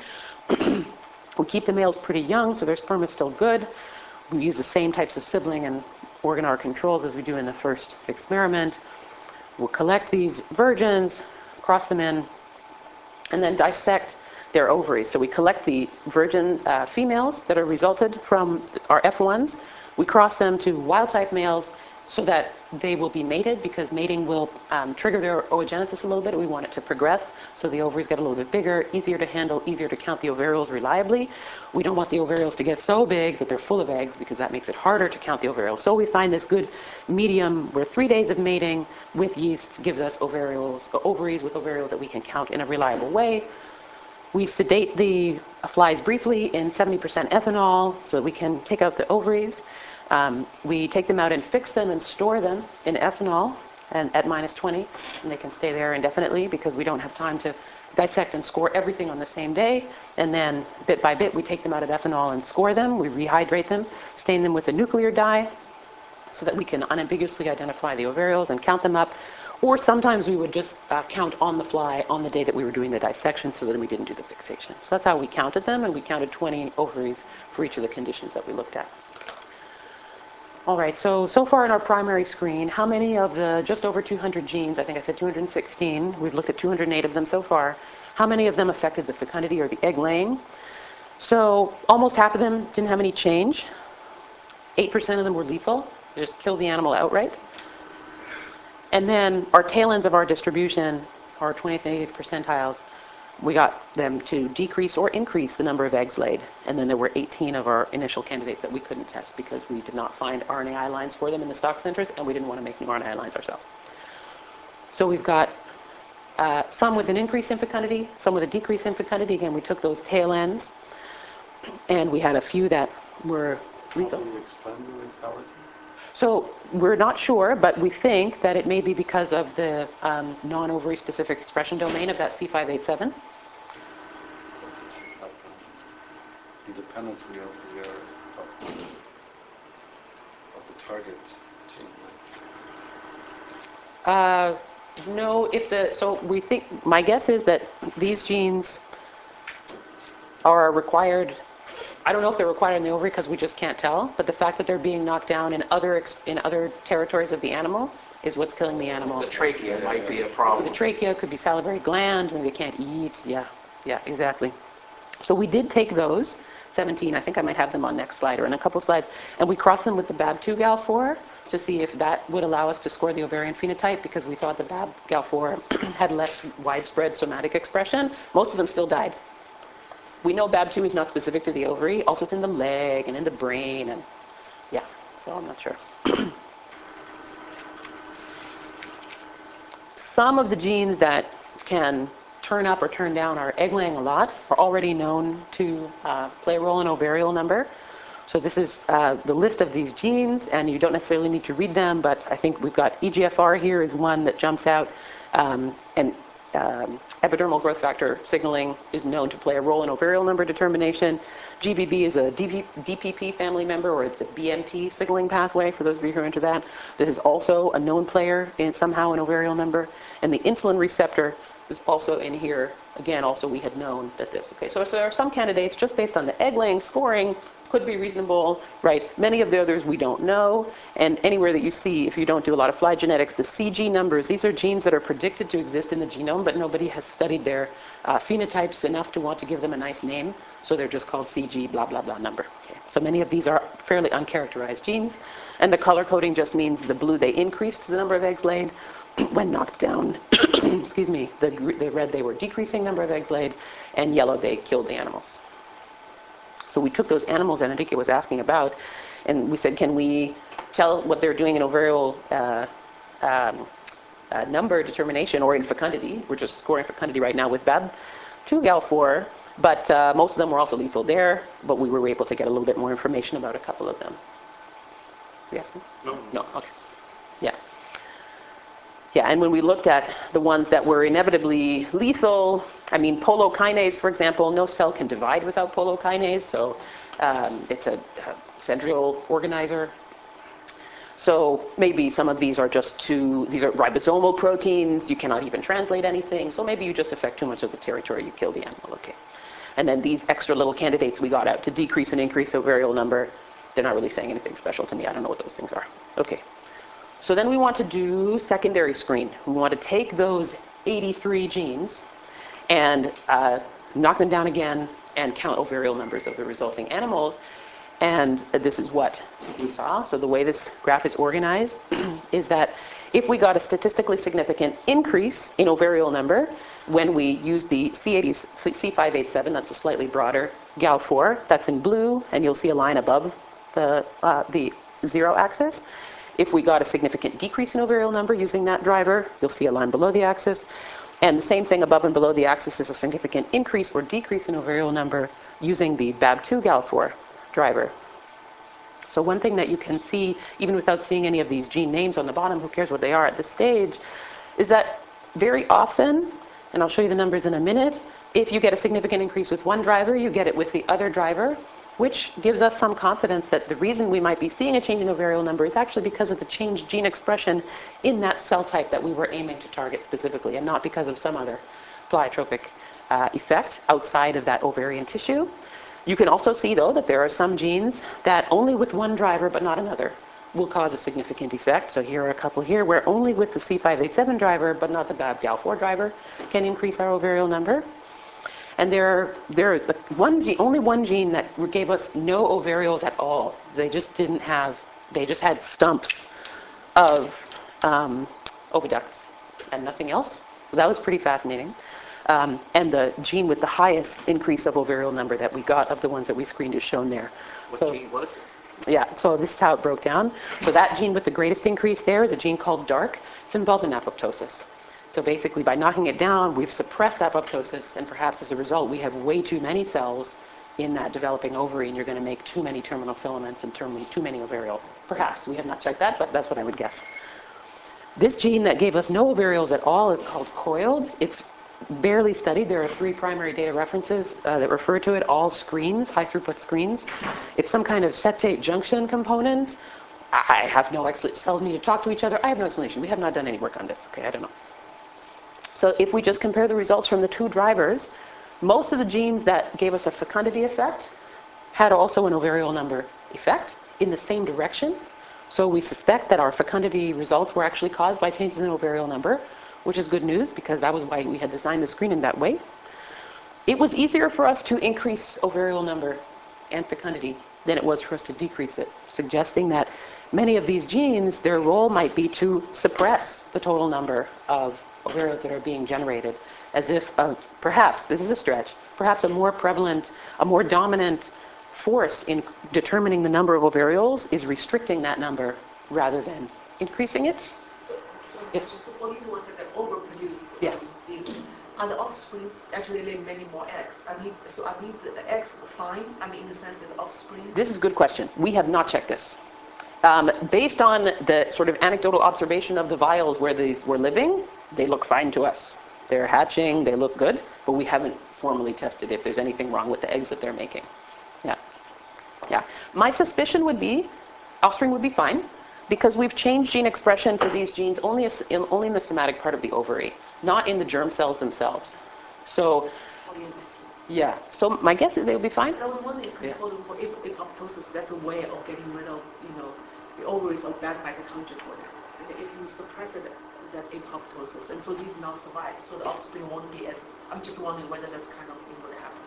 We keep the males pretty young, so their sperm is still good. We use the same types of sibling and organ R controls as we do in the first experiment. We'll collect these virgins, cross them in, and then dissect their ovaries. So we collect the virgin uh, females that are resulted from our F ones. We cross them to wild-type males so that they will be mated, because mating will um, trigger their oogenesis a little bit. We want it to progress, so the ovaries get a little bit bigger, easier to handle, easier to count the ovarioles reliably. We don't want the ovarioles to get so big that they're full of eggs, because that makes it harder to count the ovarioles. So we find this good medium where three days of mating with yeast gives us ovarioles, ovaries with ovarioles that we can count in a reliable way. We sedate the flies briefly in seventy percent ethanol so that we can take out the ovaries. Um, we take them out and fix them and store them in ethanol and at minus twenty, and they can stay there indefinitely because we don't have time to dissect and score everything on the same day. And then bit by bit, we take them out of ethanol and score them. We rehydrate them, stain them with a nuclear dye so that we can unambiguously identify the ovarioles and count them up. Or sometimes we would just uh, count on the fly on the day that we were doing the dissection so that we didn't do the fixation. So that's how we counted them, and we counted twenty ovaries for each of the conditions that we looked at. All right, so, so far in our primary screen, how many of the just over two hundred genes, I think I said two hundred sixteen, we've looked at two hundred eight of them so far, how many of them affected the fecundity or the egg laying? So almost half of them didn't have any change. eight percent of them were lethal, they just killed the animal outright. And then our tail ends of our distribution, our twentieth and eightieth percentiles, we got them to decrease or increase the number of eggs laid. And then there were eighteen of our initial candidates that we couldn't test because we did not find R N A I lines for them in the stock centers, and we didn't want to make new R N A I lines ourselves. So we've got uh, some with an increase in fecundity, some with a decrease in fecundity. Again, we took those tail ends, and we had a few that were lethal. How do you explain the lethality? So we're not sure, but we think that it may be because of the um, non-ovary specific expression domain of that C five eight seven. That should happen independently of the, uh, of the, of the target gene. Right? Uh, no, if the, so we think, my guess is that these genes are required, I don't know if they're required in the ovary because we just can't tell, but the fact that they're being knocked down in other, ex- in other territories of the animal is what's killing the animal. The trachea might be a The problem. trachea could be salivary gland, maybe they can't eat, yeah, yeah, exactly. So we did take those, seventeen, I think I might have them on next slide or in a couple slides, and we crossed them with the B A B two gal four to see if that would allow us to score the ovarian phenotype, because we thought the B A B gal four had less widespread somatic expression. Most of them still died. We know B A B two is not specific to the ovary, also it's in the leg and in the brain, and yeah, so I'm not sure. Some of the genes that can turn up or turn down our egg laying a lot are already known to uh, play a role in ovarial number. So this is uh, the list of these genes, and you don't necessarily need to read them, but I think we've got E G F R here is one that jumps out, um, and um, epidermal growth factor signaling is known to play a role in ovarial number determination. G B B is a D P P family member, or it's a B M P signaling pathway, for those of you who are into that. This is also a known player in somehow in ovarial number. And the insulin receptor is also in here. Again, also we had known that this, okay, so, so there are some candidates just based on the egg laying scoring could be reasonable, right? Many of the others we don't know, and anywhere that you see, if you don't do a lot of fly genetics, the C G numbers, these are genes that are predicted to exist in the genome, but nobody has studied their uh, phenotypes enough to want to give them a nice name, so they're just called C G blah, blah, blah number. Okay. So many of these are fairly uncharacterized genes, and the color coding just means the blue, they increased the number of eggs laid. When knocked down, excuse me, the, the red, they were decreasing number of eggs laid, and yellow, they killed the animals. So we took those animals that Enrique was asking about, and we said, can we tell what they're doing in ovarial uh, um, uh, number determination or in fecundity? We're just scoring fecundity right now with B A B two gal four, but uh, most of them were also lethal there, but we were able to get a little bit more information about a couple of them. Yes? No. No, okay. Yeah. Yeah, and when we looked at the ones that were inevitably lethal, I mean, polokinase, for example, no cell can divide without polokinase, so um, it's a, a centriole organizer. So maybe some of these are just too, these are ribosomal proteins, you cannot even translate anything, so maybe you just affect too much of the territory, you kill the animal, okay. And then these extra little candidates we got out to decrease and increase ovarial number, they're not really saying anything special to me, I don't know what those things are. Okay. So then we want to do secondary screen. We want to take those eighty-three genes and uh, knock them down again and count ovarial numbers of the resulting animals. And this is what we saw. So the way this graph is organized is that if we got a statistically significant increase in ovarial number when we use the C eighty, C five eighty-seven, that's a slightly broader gal four, that's in blue, and you'll see a line above the, uh, the zero axis. If we got a significant decrease in ovarial number using that driver, you'll see a line below the axis. And the same thing above and below the axis is a significant increase or decrease in ovarial number using the B A B two gal four driver. So one thing that you can see, even without seeing any of these gene names on the bottom, who cares what they are at this stage, is that very often, and I'll show you the numbers in a minute, if you get a significant increase with one driver, you get it with the other driver, which gives us some confidence that the reason we might be seeing a change in ovarial number is actually because of the changed gene expression in that cell type that we were aiming to target specifically, and not because of some other pleiotropic uh, effect outside of that ovarian tissue. You can also see, though, that there are some genes that only with one driver but not another will cause a significant effect. So here are a couple here where only with the C five eighty-seven driver but not the B A B gal four driver can increase our ovarial number. And there, there is one gene, only one gene that gave us no ovarials at all. They just didn't have, they just had stumps of um, oviducts and nothing else. So that was pretty fascinating. Um, and the gene with the highest increase of ovarial number that we got of the ones that we screened is shown there. What So, gene was it? yeah, so this is how it broke down. So that gene with the greatest increase there is a gene called DARK. It's involved in apoptosis. So basically, by knocking it down, we've suppressed apoptosis, and perhaps as a result, we have way too many cells in that developing ovary, and you're going to make too many terminal filaments and term- too many ovarials. Perhaps. We have not checked that, but that's what I would guess. This gene that gave us no ovarials at all is called coiled. It's barely studied. There are three primary data references uh, that refer to it, all screens, high-throughput screens. It's some kind of septate junction component. I have no explanation. Cells need to talk to each other. I have no explanation. We have not done any work on this. Okay, I don't know. So if we just compare the results from the two drivers, most of the genes that gave us a fecundity effect had also an ovarial number effect in the same direction. So we suspect that our fecundity results were actually caused by changes in ovarial number, which is good news because that was why we had designed the screen in that way. It was easier for us to increase ovarial number and fecundity than it was for us to decrease it, suggesting that many of these genes, their role might be to suppress the total number of ovarioles that are being generated, as if uh, perhaps, this is a stretch, perhaps a more prevalent, a more dominant force in determining the number of ovarioles is restricting that number rather than increasing it. So, so, Yes. so for these ones that they overproduce, Yes. um, these, are the offsprings actually lay many more eggs? I mean, so are these eggs fine? I mean, in the sense that the offspring? This is a good question. We have not checked this. Um, based on the sort of anecdotal observation of the vials where these were living, they look fine to us. They're hatching, they look good, but we haven't formally tested if there's anything wrong with the eggs that they're making. Yeah. Yeah. My suspicion would be offspring would be fine because we've changed gene expression for these genes only, as, in, only in the somatic part of the ovary, not in the germ cells themselves. So, Oh, yeah, that's right. yeah. So my guess is they'll be fine. But I was wondering, because Yeah. for, for ap- apoptosis, that's a way of getting rid of, you know, the ovaries of bad mitochondria for them. And if you suppress it, that apoptosis, and so these now survive, so the offspring won't be as, I'm just wondering whether that's kind of thing would happen.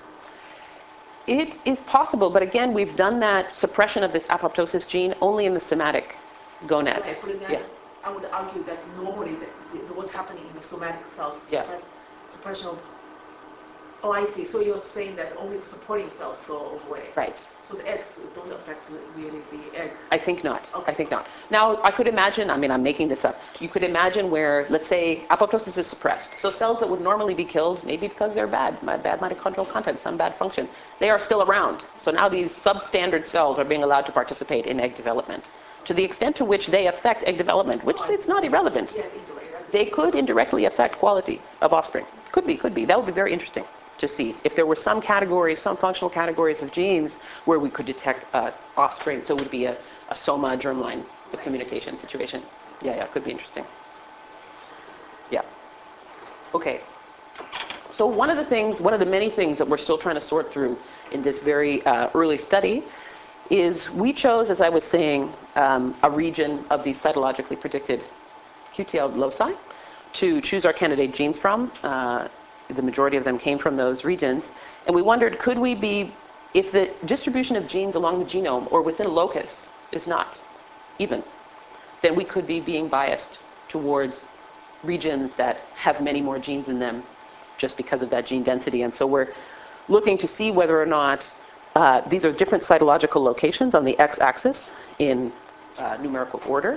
It is possible, but again, we've done that suppression of this apoptosis gene only in the somatic gonad. So I put it down, Yeah. I would argue that normally the, the, what's happening in the somatic cells Yeah. suppress, suppression of, oh, I see. So you're saying that only the supporting cells go away. Right. So the eggs don't affect really the egg. I think not. Okay. I think not. Now, I could imagine, I mean, I'm making this up. You could imagine where, let's say, apoptosis is suppressed. So cells that would normally be killed, maybe because they're bad, bad mitochondrial content, some bad function, they are still around. So now these substandard cells are being allowed to participate in egg development. To the extent to which they affect egg development, which Oh, I it's see. not irrelevant, Yes, indirect. That's they it. could indirectly affect quality of offspring. Could be, could be. That would be very interesting to see if there were some categories, some functional categories of genes where we could detect uh, offspring. So it would be a, a soma germline communication situation. Yeah, yeah, could be interesting. Yeah. Okay. So one of the things, one of the many things that we're still trying to sort through in this very uh, early study is we chose, as I was saying, um, a region of these cytologically predicted Q T L loci to choose our candidate genes from. Uh, the majority of them came from those regions. And we wondered, could we be, if the distribution of genes along the genome or within a locus is not even, then we could be being biased towards regions that have many more genes in them just because of that gene density. And so we're looking to see whether or not uh, these are different cytological locations on the x-axis in uh, numerical order.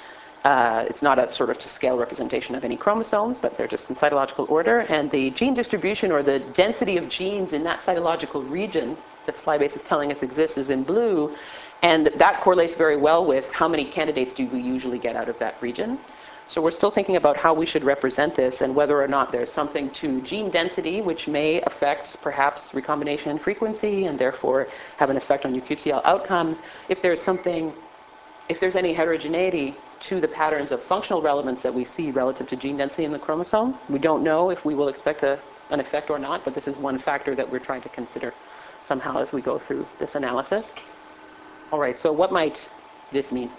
Uh, it's not a sort of to scale representation of any chromosomes, but they're just in cytological order. And the gene distribution or the density of genes in that cytological region that Flybase is telling us exists is in blue. And that correlates very well with how many candidates do we usually get out of that region. So we're still thinking about how we should represent this and whether or not there's something to gene density which may affect perhaps recombination frequency and therefore have an effect on your Q T L outcomes. If there's something, if there's any heterogeneity to the patterns of functional relevance that we see relative to gene density in the chromosome, we don't know if we will expect a, an effect or not, but this is one factor that we're trying to consider somehow as we go through this analysis. All right, so what might this mean?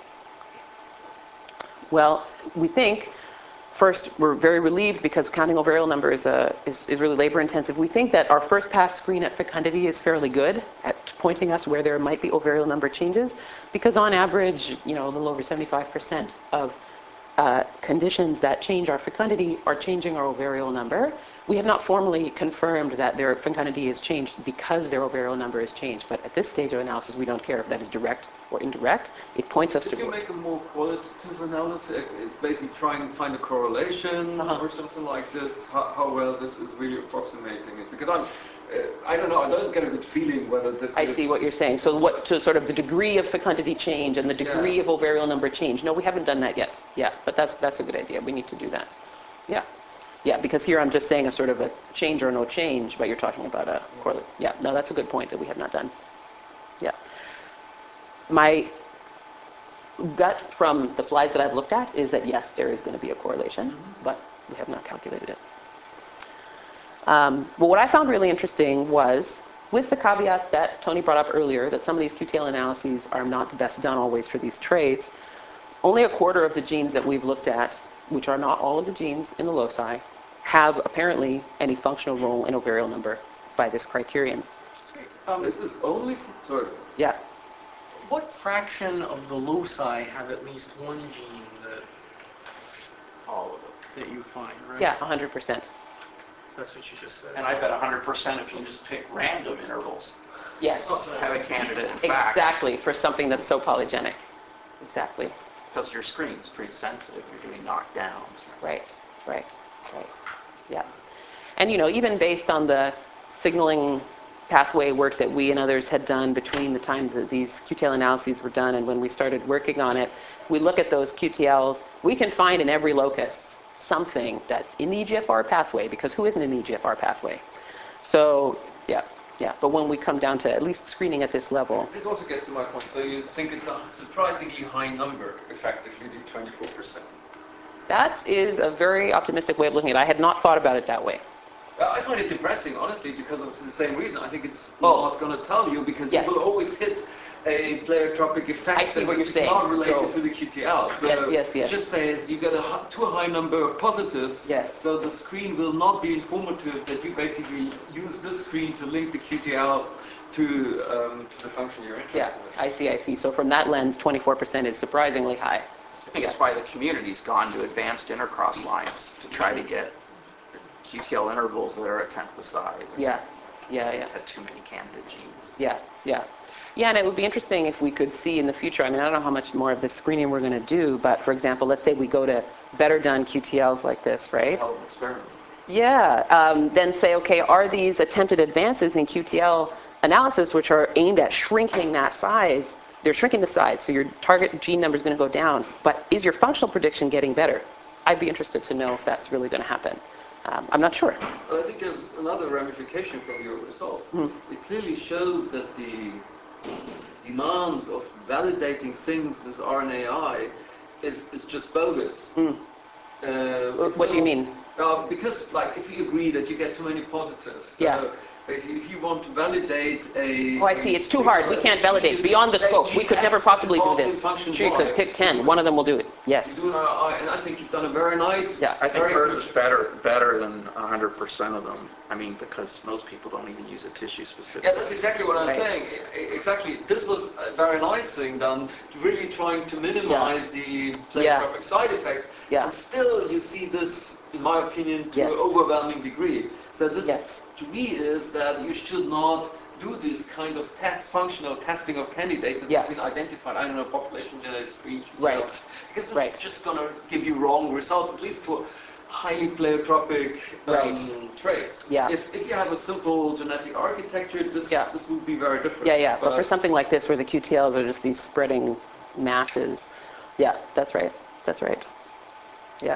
Well, we think, first, we're very relieved because counting ovarial number is, a, is, is really labor intensive. We think that our first pass screen at fecundity is fairly good at pointing us where there might be ovarial number changes because on average, you know, a little over seventy-five percent of uh, conditions that change our fecundity are changing our ovarial number. We have not formally confirmed that their fecundity is changed because their ovarial number is changed, but at this stage of analysis, we don't care if that is direct or indirect. It points us Did you towards. make a more qualitative analysis, uh, basically try and find a correlation Uh-huh. or something like this? How, how well this is really approximating it? Because I'm, uh, I don't know, I don't get a good feeling whether this I is... see what you're saying. So what, to sort of the degree of fecundity change and the degree Yeah. of ovarial number change. No, we haven't done that yet. Yeah, but that's, that's a good idea. We need to do that. Yeah. Yeah, because here I'm just saying a sort of a change or no change, but you're talking about a correlate. Yeah, no, that's a good point that we have not done. Yeah. My gut from the flies that I've looked at is that yes, there is going to be a correlation, mm-hmm. but we have not calculated it. Um, but what I found really interesting was, with the caveats that Tony brought up earlier, that some of these Q T L analyses are not the best done always for these traits, only a quarter of the genes that we've looked at, which are not all of the genes in the loci, have apparently any functional role in ovarial number by this criterion. Um, this is only, sorry. Yeah. What fraction of the loci have at least one gene that all of it that you find, right? Yeah, one hundred percent. That's what you just said. And I bet one hundred percent if you just pick random intervals. Yes. Have a candidate, in fact. Exactly, for something that's so polygenic. Exactly. Because your screen's pretty sensitive. You're doing knockdowns. Right, right, right. Yeah. And, you know, even based on the signaling pathway work that we and others had done between the times that these Q T L analyses were done and when we started working on it, we look at those Q T Ls, we can find in every locus something that's in the E G F R pathway, because who isn't in the E G F R pathway? So, yeah, yeah. But when we come down to at least screening at this level. This also gets to my point. So you think it's a surprisingly high number, effectively, the twenty-four percent. That is a very optimistic way of looking at it. I had not thought about it that way. I find it depressing, honestly, because of the same reason. I think it's Oh. not going to tell you, because Yes. you will always hit a pleiotropic effect. I see what that you're is saying. not related So- to the Q T L. So Yes, yes, yes. it just says you get a hi- too high number of positives. Yes. So the screen will not be informative that you basically use this screen to link the Q T L to, um, to the function you're interested Yeah, in. I see, I see. So from that lens, twenty-four percent is surprisingly high. I think it's why the community's gone to advanced intercross lines to try to get Q T L intervals that are a tenth the size. Or Yeah, something. yeah, yeah. Had too many candidate genes. Yeah, yeah. Yeah, and it would be interesting if we could see in the future, I mean, I don't know how much more of this screening we're going to do, but for example, let's say we go to better done Q T Ls like this, right? Hell of an experiment. Yeah, um, then say, okay, are these attempted advances in Q T L analysis, which are aimed at shrinking that size, they're shrinking the size, so your target gene number is going to go down, but is your functional prediction getting better? I'd be interested to know if that's really going to happen. Um, I'm not sure. But I think there's another ramification from your results. Mm. It clearly shows that the demands of validating things with R N A I is, is just bogus. Mm. Uh, what do you mean? Uh, because, like, if you agree that you get too many positives, so yeah. if you want to validate a... Oh, I see. It's too hard. We can't validate. Beyond the scope. We could never possibly do this. Sure, you could pick ten. One of them will do it. Yes. You do an R N A I, and I think you've done a very nice... Yeah. I think hers is better better than one hundred percent of them. I mean, because most people don't even use a tissue specific. Yeah, that's exactly what I'm right. saying. Exactly. This was a very nice thing done, really trying to minimize yeah. the pleiotropic yeah. side effects. Yeah. And still, you see this, in my opinion, to yes. an overwhelming degree. So this, yes. to me, is that you should not do this kind of test, functional testing of candidates that yeah. have been identified, I don't know, population genetic screen. Right. Because this right. is just going to give you wrong results, at least for highly pleiotropic um, right. traits. Yeah. If, if you have a simple genetic architecture, this, yeah. this would be very different. Yeah, yeah. But, but for something like this, where the Q T Ls are just these spreading masses, yeah, that's right. That's right. Yeah.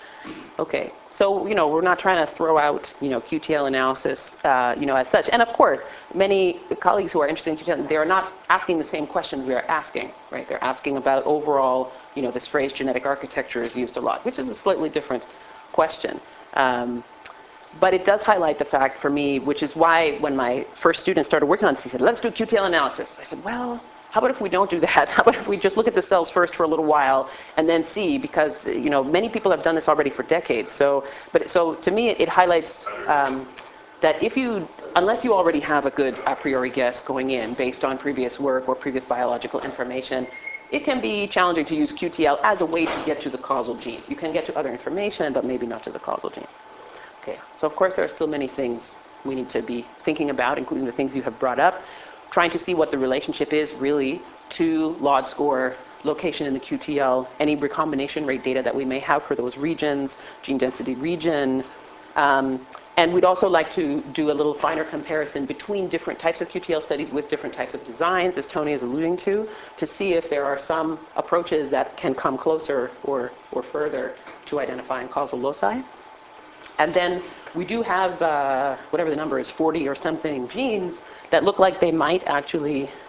Okay. So, you know, we're not trying to throw out, you know, Q T L analysis, uh, you know, as such. And of course, many colleagues who are interested in Q T L, they are not asking the same questions we are asking, right? They're asking about overall, you know, this phrase genetic architecture is used a lot, which is a slightly different question. Um, but it does highlight the fact for me, which is why when my first student started working on this, he said, let's do Q T L analysis. I said, well, how about if we don't do that? How about if we just look at the cells first for a little while and then see, because, you know, many people have done this already for decades. So, but so to me, it, it highlights um, that if you, unless you already have a good a priori guess going in based on previous work or previous biological information, it can be challenging to use Q T L as a way to get to the causal genes. You can get to other information, but maybe not to the causal genes. Okay, so of course there are still many things we need to be thinking about, including the things you have brought up, trying to see what the relationship is really to L O D score, location in the Q T L, any recombination rate data that we may have for those regions, gene density region. Um, and we'd also like to do a little finer comparison between different types of Q T L studies with different types of designs, as Tony is alluding to, to see if there are some approaches that can come closer or, or further to identifying causal loci. And then we do have, uh, whatever the number is, forty or something genes that look like they might actually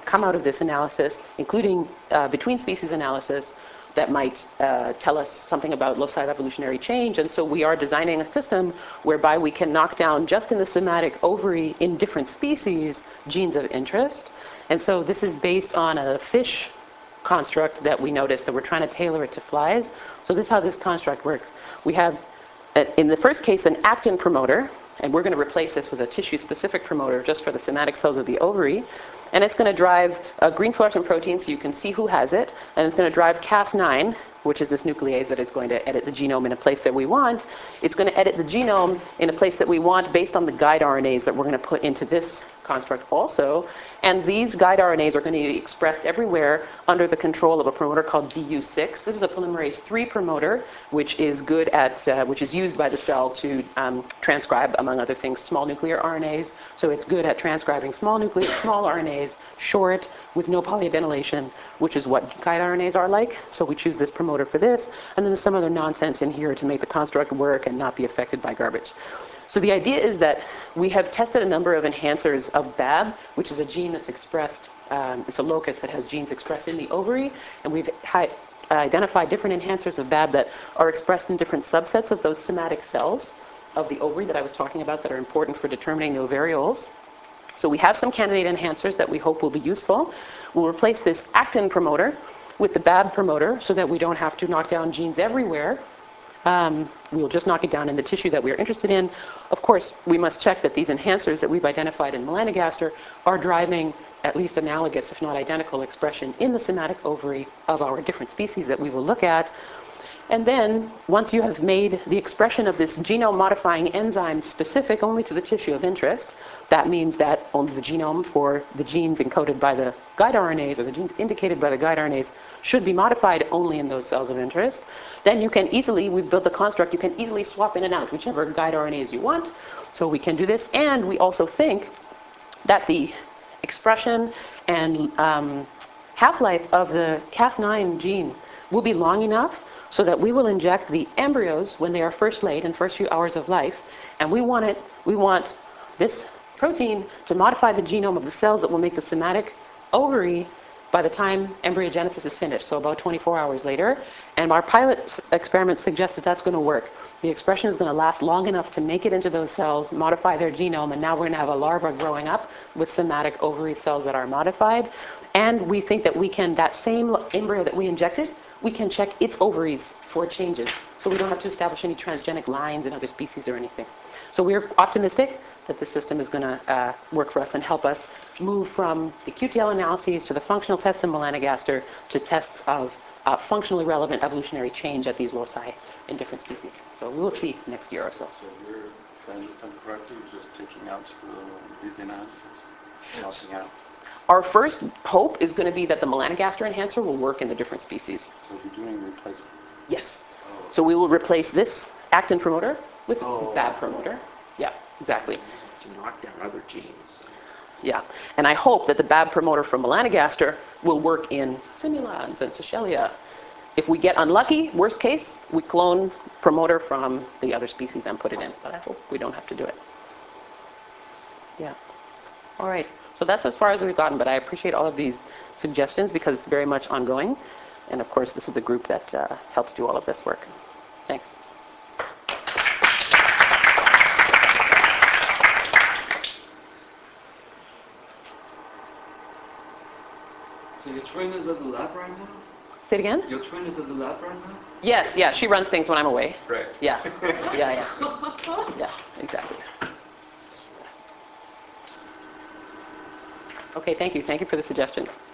come out of this analysis, including uh, between species analysis, that might uh, tell us something about loci of evolutionary change. And so we are designing a system whereby we can knock down just in the somatic ovary in different species genes of interest. And so this is based on a fish construct that we noticed that we're trying to tailor it to flies. So this is how this construct works. We have, uh, in the first case, an actin promoter, and we're going to replace this with a tissue-specific promoter just for the somatic cells of the ovary. And it's going to drive a green fluorescent protein so you can see who has it. And it's going to drive C A S nine, which is this nuclease that is going to edit the genome in a place that we want. It's going to edit the genome in a place that we want based on the guide R N As that we're going to put into this construct also. And these guide R N As are going to be expressed everywhere under the control of a promoter called D U six. This is a polymerase three promoter, which is good at, uh, which is used by the cell to um, transcribe, among other things, small nuclear R N As. So it's good at transcribing small nuclear, small R N As, short, with no polyadenylation, which is what guide R N As are like. So we choose this promoter for this. And then there's some other nonsense in here to make the construct work and not be affected by garbage. So the idea is that we have tested a number of enhancers of B A B, which is a gene that's expressed, um, it's a locus that has genes expressed in the ovary, and we've hi- identified different enhancers of B A B that are expressed in different subsets of those somatic cells of the ovary that I was talking about that are important for determining the ovarioles. So we have some candidate enhancers that we hope will be useful. We'll replace this actin promoter with the B A B promoter so that we don't have to knock down genes everywhere. Um, we will just knock it down in the tissue that we are interested in. Of course, we must check that these enhancers that we've identified in melanogaster are driving at least analogous, if not identical, expression in the somatic ovary of our different species that we will look at. And then, once you have made the expression of this genome-modifying enzyme specific only to the tissue of interest, that means that only the genome for the genes encoded by the guide R N As, or the genes indicated by the guide R N As, should be modified only in those cells of interest. Then you can easily, we've built the construct, you can easily swap in and out whichever guide R N As you want. So we can do this, and we also think that the expression and um, half-life of the C A S nine gene will be long enough so that we will inject the embryos when they are first laid in first few hours of life, and we want it, we want this protein to modify the genome of the cells that will make the somatic ovary by the time embryogenesis is finished, so about twenty-four hours later. And our pilot experiments suggest that that's going to work. The expression is going to last long enough to make it into those cells, modify their genome, and now we're going to have a larva growing up with somatic ovary cells that are modified. And we think that we can, that same embryo that we injected, we can check its ovaries for changes. So we don't have to establish any transgenic lines in other species or anything. So we're optimistic that this system is going to uh, work for us and help us move from the Q T L analyses to the functional tests in melanogaster to tests of uh, functionally relevant evolutionary change at these loci in different species. So we will see next year or so. So we're, if I understand correctly, you're just taking out the, these enhancers, knocking out. Our first hope is going to be that the melanogaster enhancer will work in the different species. So you're doing replacement. Yes. So we will replace this actin promoter with Oh. B A B promoter. Yeah, exactly. To knock down other genes. Yeah, and I hope that the B A B promoter from melanogaster will work in simulans and Seychellia. If we get unlucky, worst case, we clone promoter from the other species and put it in. But I hope we don't have to do it. Yeah. All right. So that's as far as we've gotten, but I appreciate all of these suggestions because it's very much ongoing. And of course, this is the group that uh, helps do all of this work. Thanks. So your twin is at the lab right now? Say it again? Your twin is at the lab right now? Yes, yeah, she runs things when I'm away. Great. Yeah, yeah, yeah. Yeah, exactly. Okay, thank you. Thank you for the suggestions.